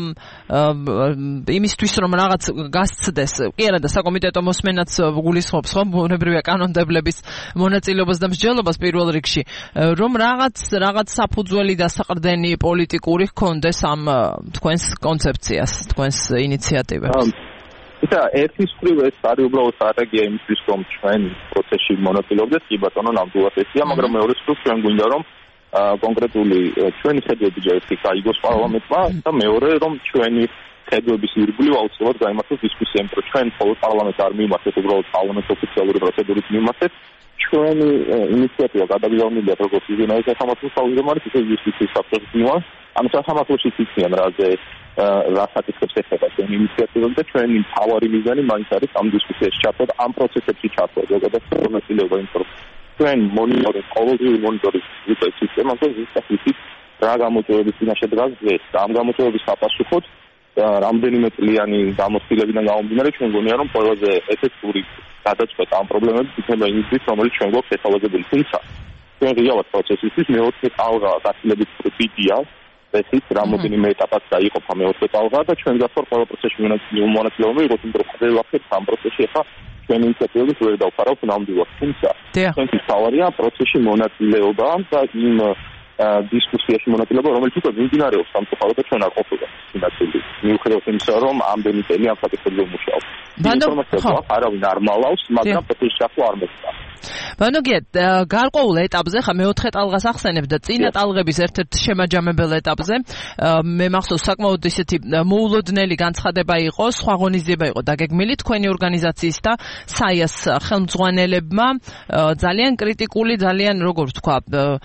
იმისთვის რომ რაღაც გასცდეს. კი არა და საკომიტეტო მოსმენაც გულისხმობს ხო ბუნებრივია კანონმდებლების მონაწილეობას და მსჯელობას პირველ რიგში, რომ რაღაც რაღაც საფუძველი და საყრდენი პოლიტიკური ჰქონდეს ამ თქვენს კონცეფციას, თქვენს ინიციატივებს. ისა ერთის მხრივ ეს არის უბრალოდ სტრატეგია იმისთვის, რომ ჩვენ პროცესში მონაწილეობდეთ, კი ბატონო, ნამდვილად ესია, მაგრამ მეორეს მხრივ ჩვენ გვინდა რომ კონკრეტული ჩვენი ხედვები ჯერ გაიგოს პარლამენტმა და მეორე რომ ჩვენი ხედვების ირგვლივ აუცილებლად გაიმართოს დისკუსია, იმიტომ რომ ჩვენ მხოლოდ პარლამენტს არ მივმართეთ, უბრალოდ პარლამენტის ოფიციალური პროცედურით მივმართეთ. ჩვენი ინიციატივა გადაგზავნილია როგორც უზენაეს სახელმწიფო თავმჯდომარის, ისე იუსტიციის საფუძველს. ამ სახელმწიფოში ციციან რაზე რა საკითხებს ეხება ჩვენ ინიციატივები და ჩვენი მთავარი მიზანი მაინც არის ამ დისკუსიაში ჩართვა და ამ პროცესებში ჩართვა, ზოგადად მონაწილეობა, იმიტომ რომ ჩვენ მონიტორინგ, ყოველდღიური მონიტორინგის სისტემაზე ზუსტად ვიცით რა გამოწვევების წინაშე დგას დღეს და ამ გამოწვევების საპასუხოდ რამდენიმე წლიანი გამოცდილებიდან გამომდინარე ჩვენ გონია რომ ყველაზე ეფექტური გადაწყვეტა ამ პრობლემების იქნება იმისთვის, რომელიც ჩვენ გვაქვს ეთალაზებული. თუმცა ჩვენ რეალურად პროცესისთვის მეოთხე ტალღა გაცილებით პიტია ესიც რამოდენიმე ეტაპად დაიყოფა მეოთხე ტალღა და ჩვენ გასწორ ყველა პროცესში მონაწილეობა იყოს, იმიტომ რომ ყველაფერს ამ პროცესში ახლა ჩვენ ინიციატივებს ვერ დავფარავთ ნამდვილად. თუმცა ჩვენთვის თავარია პროცესში მონაწილეობა და იმ დისკუსიაში მონაწილეობა, რომელიც უკვე მიმდინარეობს სამწუხაროდ და ჩვენ არ ყოფილიყავით მონაწილე. მიუხედავად იმისა, რომ ამდენი წელი ამ საკითხებზე ვმუშაობთ. ინფორმაცია არავინ არ მალავს, მაგრამ პროცესში ახლა არ მეცდა. ბანოგიეთ, გარკვეულ ეტაპზე, ხა მეოთხე ტალღას ახსენებ და წინა ტალღების ერთ-ერთ შემაჯამებელ ეტაპზე, მე მახსოვს საკმაოდ ისეთი მოულოდნელი განცხადება იყო, სხვა ღონისძიება იყო დაგეგმილი თქვენი ორგანიზაციის და საიას ხელმძღვანელებმა, ძალიან კრიტიკული, ძალიან როგორ ვთქვა,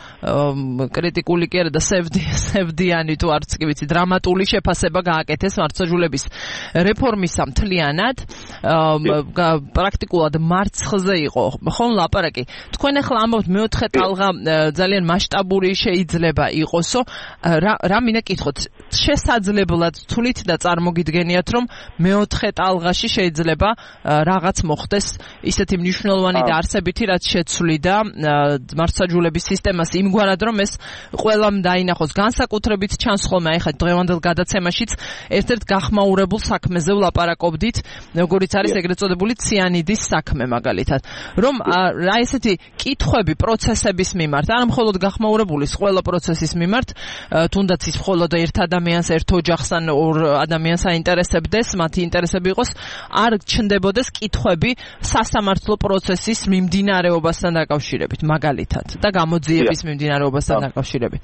კრიტიკული კი არა და სევდიანი თუ არც კი ვიცი, დრამატული შეფასება გააკეთეს მართლმსაჯულების რეფორმისა მთლიანად, პრაქტიკულად მარცხზე იყო ხომ ლაპარაკი. თქვენ ახლა ამბობთ მეოთხე ტალღა ძალიან მასშტაბური შეიძლება იყოსო. რა რა მინდა კითხოთ, შესაძლებლად თulit და წარმოგიდგენიათ რომ მეოთხე ტალღაში შეიძლება რაღაც მოხდეს ისეთი მნიშვნელოვანი და არსებითი რაც შეცვლიდა მართლმსაჯულების სისტემას იმგვარად რომ ეს ყველამ დაინახოს, განსაკუთრებით ჩანს ხოლმე აი ხა დღევანდელ გადაცემაშიც ერთ-ერთ გახმაურებულ საქმეზე ვლაპარაკობდით, როგორიც არის ეგრეთ წოდებული ციანიდის საქმე მაგალითად. რომ რა ესეთი კითხვები პროცესების მიმართ, არა მხოლოდ გახმაურებულის, ყველა პროცესის მიმართ, თუნდაც ის მხოლოდ ერთ ადამიანს, ერთ ოჯახს ან ორ ადამიანს აინტერესებდეს, მათი ინტერესები იყოს, არ ჩნდებოდეს კითხვები სასამართლო პროცესის მიმდინარეობასთან დაკავშირებით, მაგალითად და გამოძიების მიმდინარეობასთან დაკავშირებით.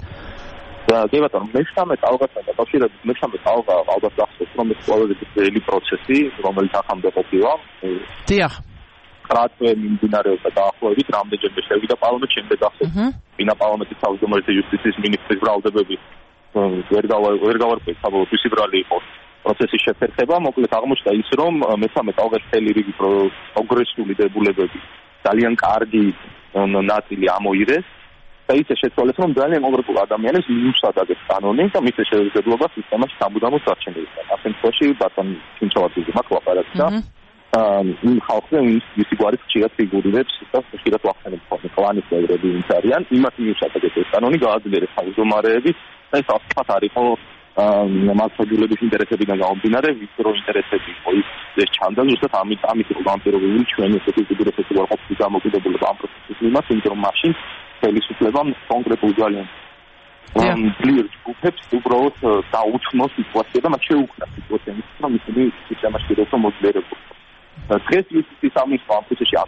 კი ბატონო, მესამე ტალღასთან დაკავშირებით, მესამე ტალღა ალბათ გახსოვს, რომ ეს ყველაზე ძლიერი პროცესი, რომელიც ახამდე ყოფილა. დიახ. რატო მიმდინარეობდა დაახლოებით რამდენჯერმე შევიდა პარლამენტში, შემდეგ გახსოვს ბინა პარლამენტის თავმჯდომარის და იუსტიციის მინისტრის ბრალდებები ვერ ვერ გავარკვევთ საბოლოოდ ვისი ბრალი იყო პროცესის შეფერხება. მოკლედ აღმოჩნდა ის, რომ მესამე ტალღაში მთელი რიგი პროგრესული დებულებები ძალიან კარგი ნაწილი ამოიღეს და ისე შეცვალეს, რომ ძალიან კონკრეტულ ადამიანებს მიუსადაგეს კანონი და მის შესაძლებლობა სისტემაში სამუდამოდ დარჩენილიყო. ამ შემთხვევაში ბატონ ჩინჩოვაძე მაქვს ლაპარაკი და იმ ხალხზე ვისი გვარის ხშირად ფიგურირებს და ხშირად ვახსენებ ხოლმე კლანის წევრები ვინც არიან, იმათ მიუსადაგეს ეს კანონი გააძლიერეს თავმჯდომარეები და ეს ასფათ არ იყო მართლმსაჯულების ინტერესებიდან გამომდინარე, ვის რო ინტერესები იყო ის ეს ჩანდა ზუსტად ამით ამით იყო გამპირობებული ჩვენი ესეთი ფიგურების უარყოფითი დამოკიდებულება ამ პროცესის მიმართ, იმიტომ რომ მაშინ ხელისუფლებამ კონკრეტულ ძალიან ძლიერ ჯგუფებს უბრალოდ დაუთმო სიტუაცია და მათ შეუქმნა სიტუაცია იმის, რომ ისინი სისტემაში გადავწყვეტ მოძლიერებულ. დღეს იუსტიციის სამინისტრო ამ პროცესში აღარ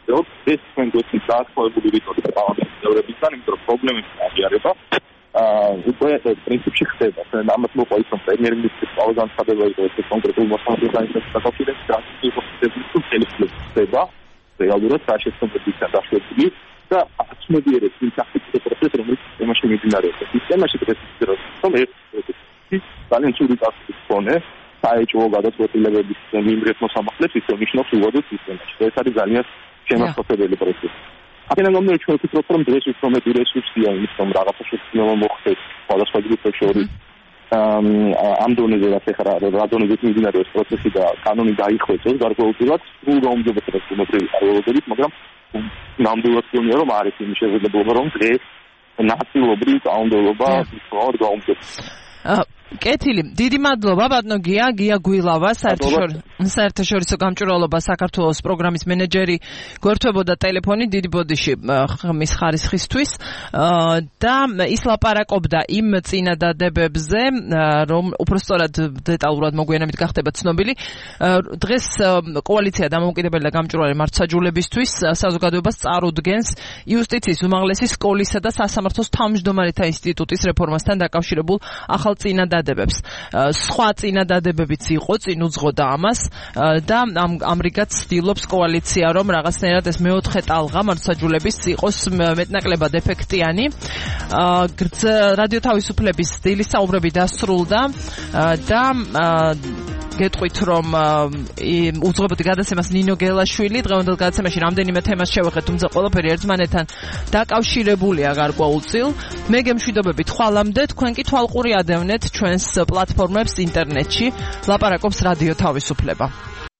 ეს თქვენ გვეცით დაახლოებული რიტორიკა პარლამენტის წევრებისგან, იმიტომ რომ პრობლემები აღიარება აა უკვე პრინციპში ხდება. ამათ მოყვა ის რომ პრემიერ-მინისტრის პაუზანცხადება იყო ეს კონკრეტულ მოსახლეობასთან დაკავშირებით და ის ხდება რეალურად საშეცნობებისგან დაშვებული და აცნობიერებს იმ ტაქტიკურ პროცესს, რომელიც სისტემაში მიმდინარეობს. სისტემაში პროცესს რომ ეს ძალიან ცუდი ტაქტიკის ფონე საეჭვო გადაწყვეტილებების მიმდევრ მოსამართლებს ისე ნიშნავს უვადო სისტემაში. ეს არის ძალიან შემახსოვრებელი პროცესი. აქედან გამომდინარე ჩვენ ვფიქრობთ, რომ დღეს უფრო მეტი რესურსია იმის, რომ რაღაცა შეცდომა მოხდეს სხვადასხვა ჯგუფებს შორის ამ დონეზე, რაც ეხლა რა დონეზე მიმდინარეობს პროცესი და კანონი დაიხვეწოს გარკვეულწილად, სულ გაუმჯობესებას ბუნებრივი წყაროებებით, მაგრამ ნამდვილად გონია, რომ არის იმის შესაძლებლობა, რომ დღეს ნაწილობრივ დაუნდობლობა ისწავლოთ გაუმჯობესებას. კეთილი, დიდი მადლობა ბატონო გია, გია გვილავა, საერთაშორისო გამჭვირვალობა საქართველოს პროგრამის მენეჯერი, გვერდებოდა ტელეფონი დიდი ბოდიში ხმის ხარისხისთვის და ის ლაპარაკობდა იმ წინადადებებზე, რომ უпростоრად დეტალურად მოგვიანებით გახდება ცნობილი. დღეს კოალიცია დამოუკიდებელი და გამჭვირვალე მართლმსაჯულებისთვის საზოგადოებას წარუდგენს იუსტიციის უმაღლესი სკოლისა და სასამართლოს თავმჯდომარეთა ინსტიტუტის რეფორმასთან დაკავშირებულ ახალ წინადადებებს. სხვა წინადადებებიც იყო, წინ უძღოდა ამას და ამ ამრიგად ცდილობს კოალიცია, რომ რაღაცნაირად ეს მეოთხე ტალღა მართლმსაჯულების იყოს მეტნაკლებად ეფექტიანი. რადიო თავისუფლების დილის საუბრები დასრულდა და გეტყვით, რომ უძღვებოდი გადაცემას ნინო გელაშვილი, დღევანდელ გადაცემაში რამდენიმე თემას შევეხეთ, თუმცა ყველაფერი ერთმანეთთან დაკავშირებულია გარკვეულწილ. მე გემშვიდობებით ხვალამდე, თქვენ კი თვალყური ადევნეთ ჩვენს პლატფორმებს ინტერნეტში. ლაპარაკობს რადიო თავისუფლება.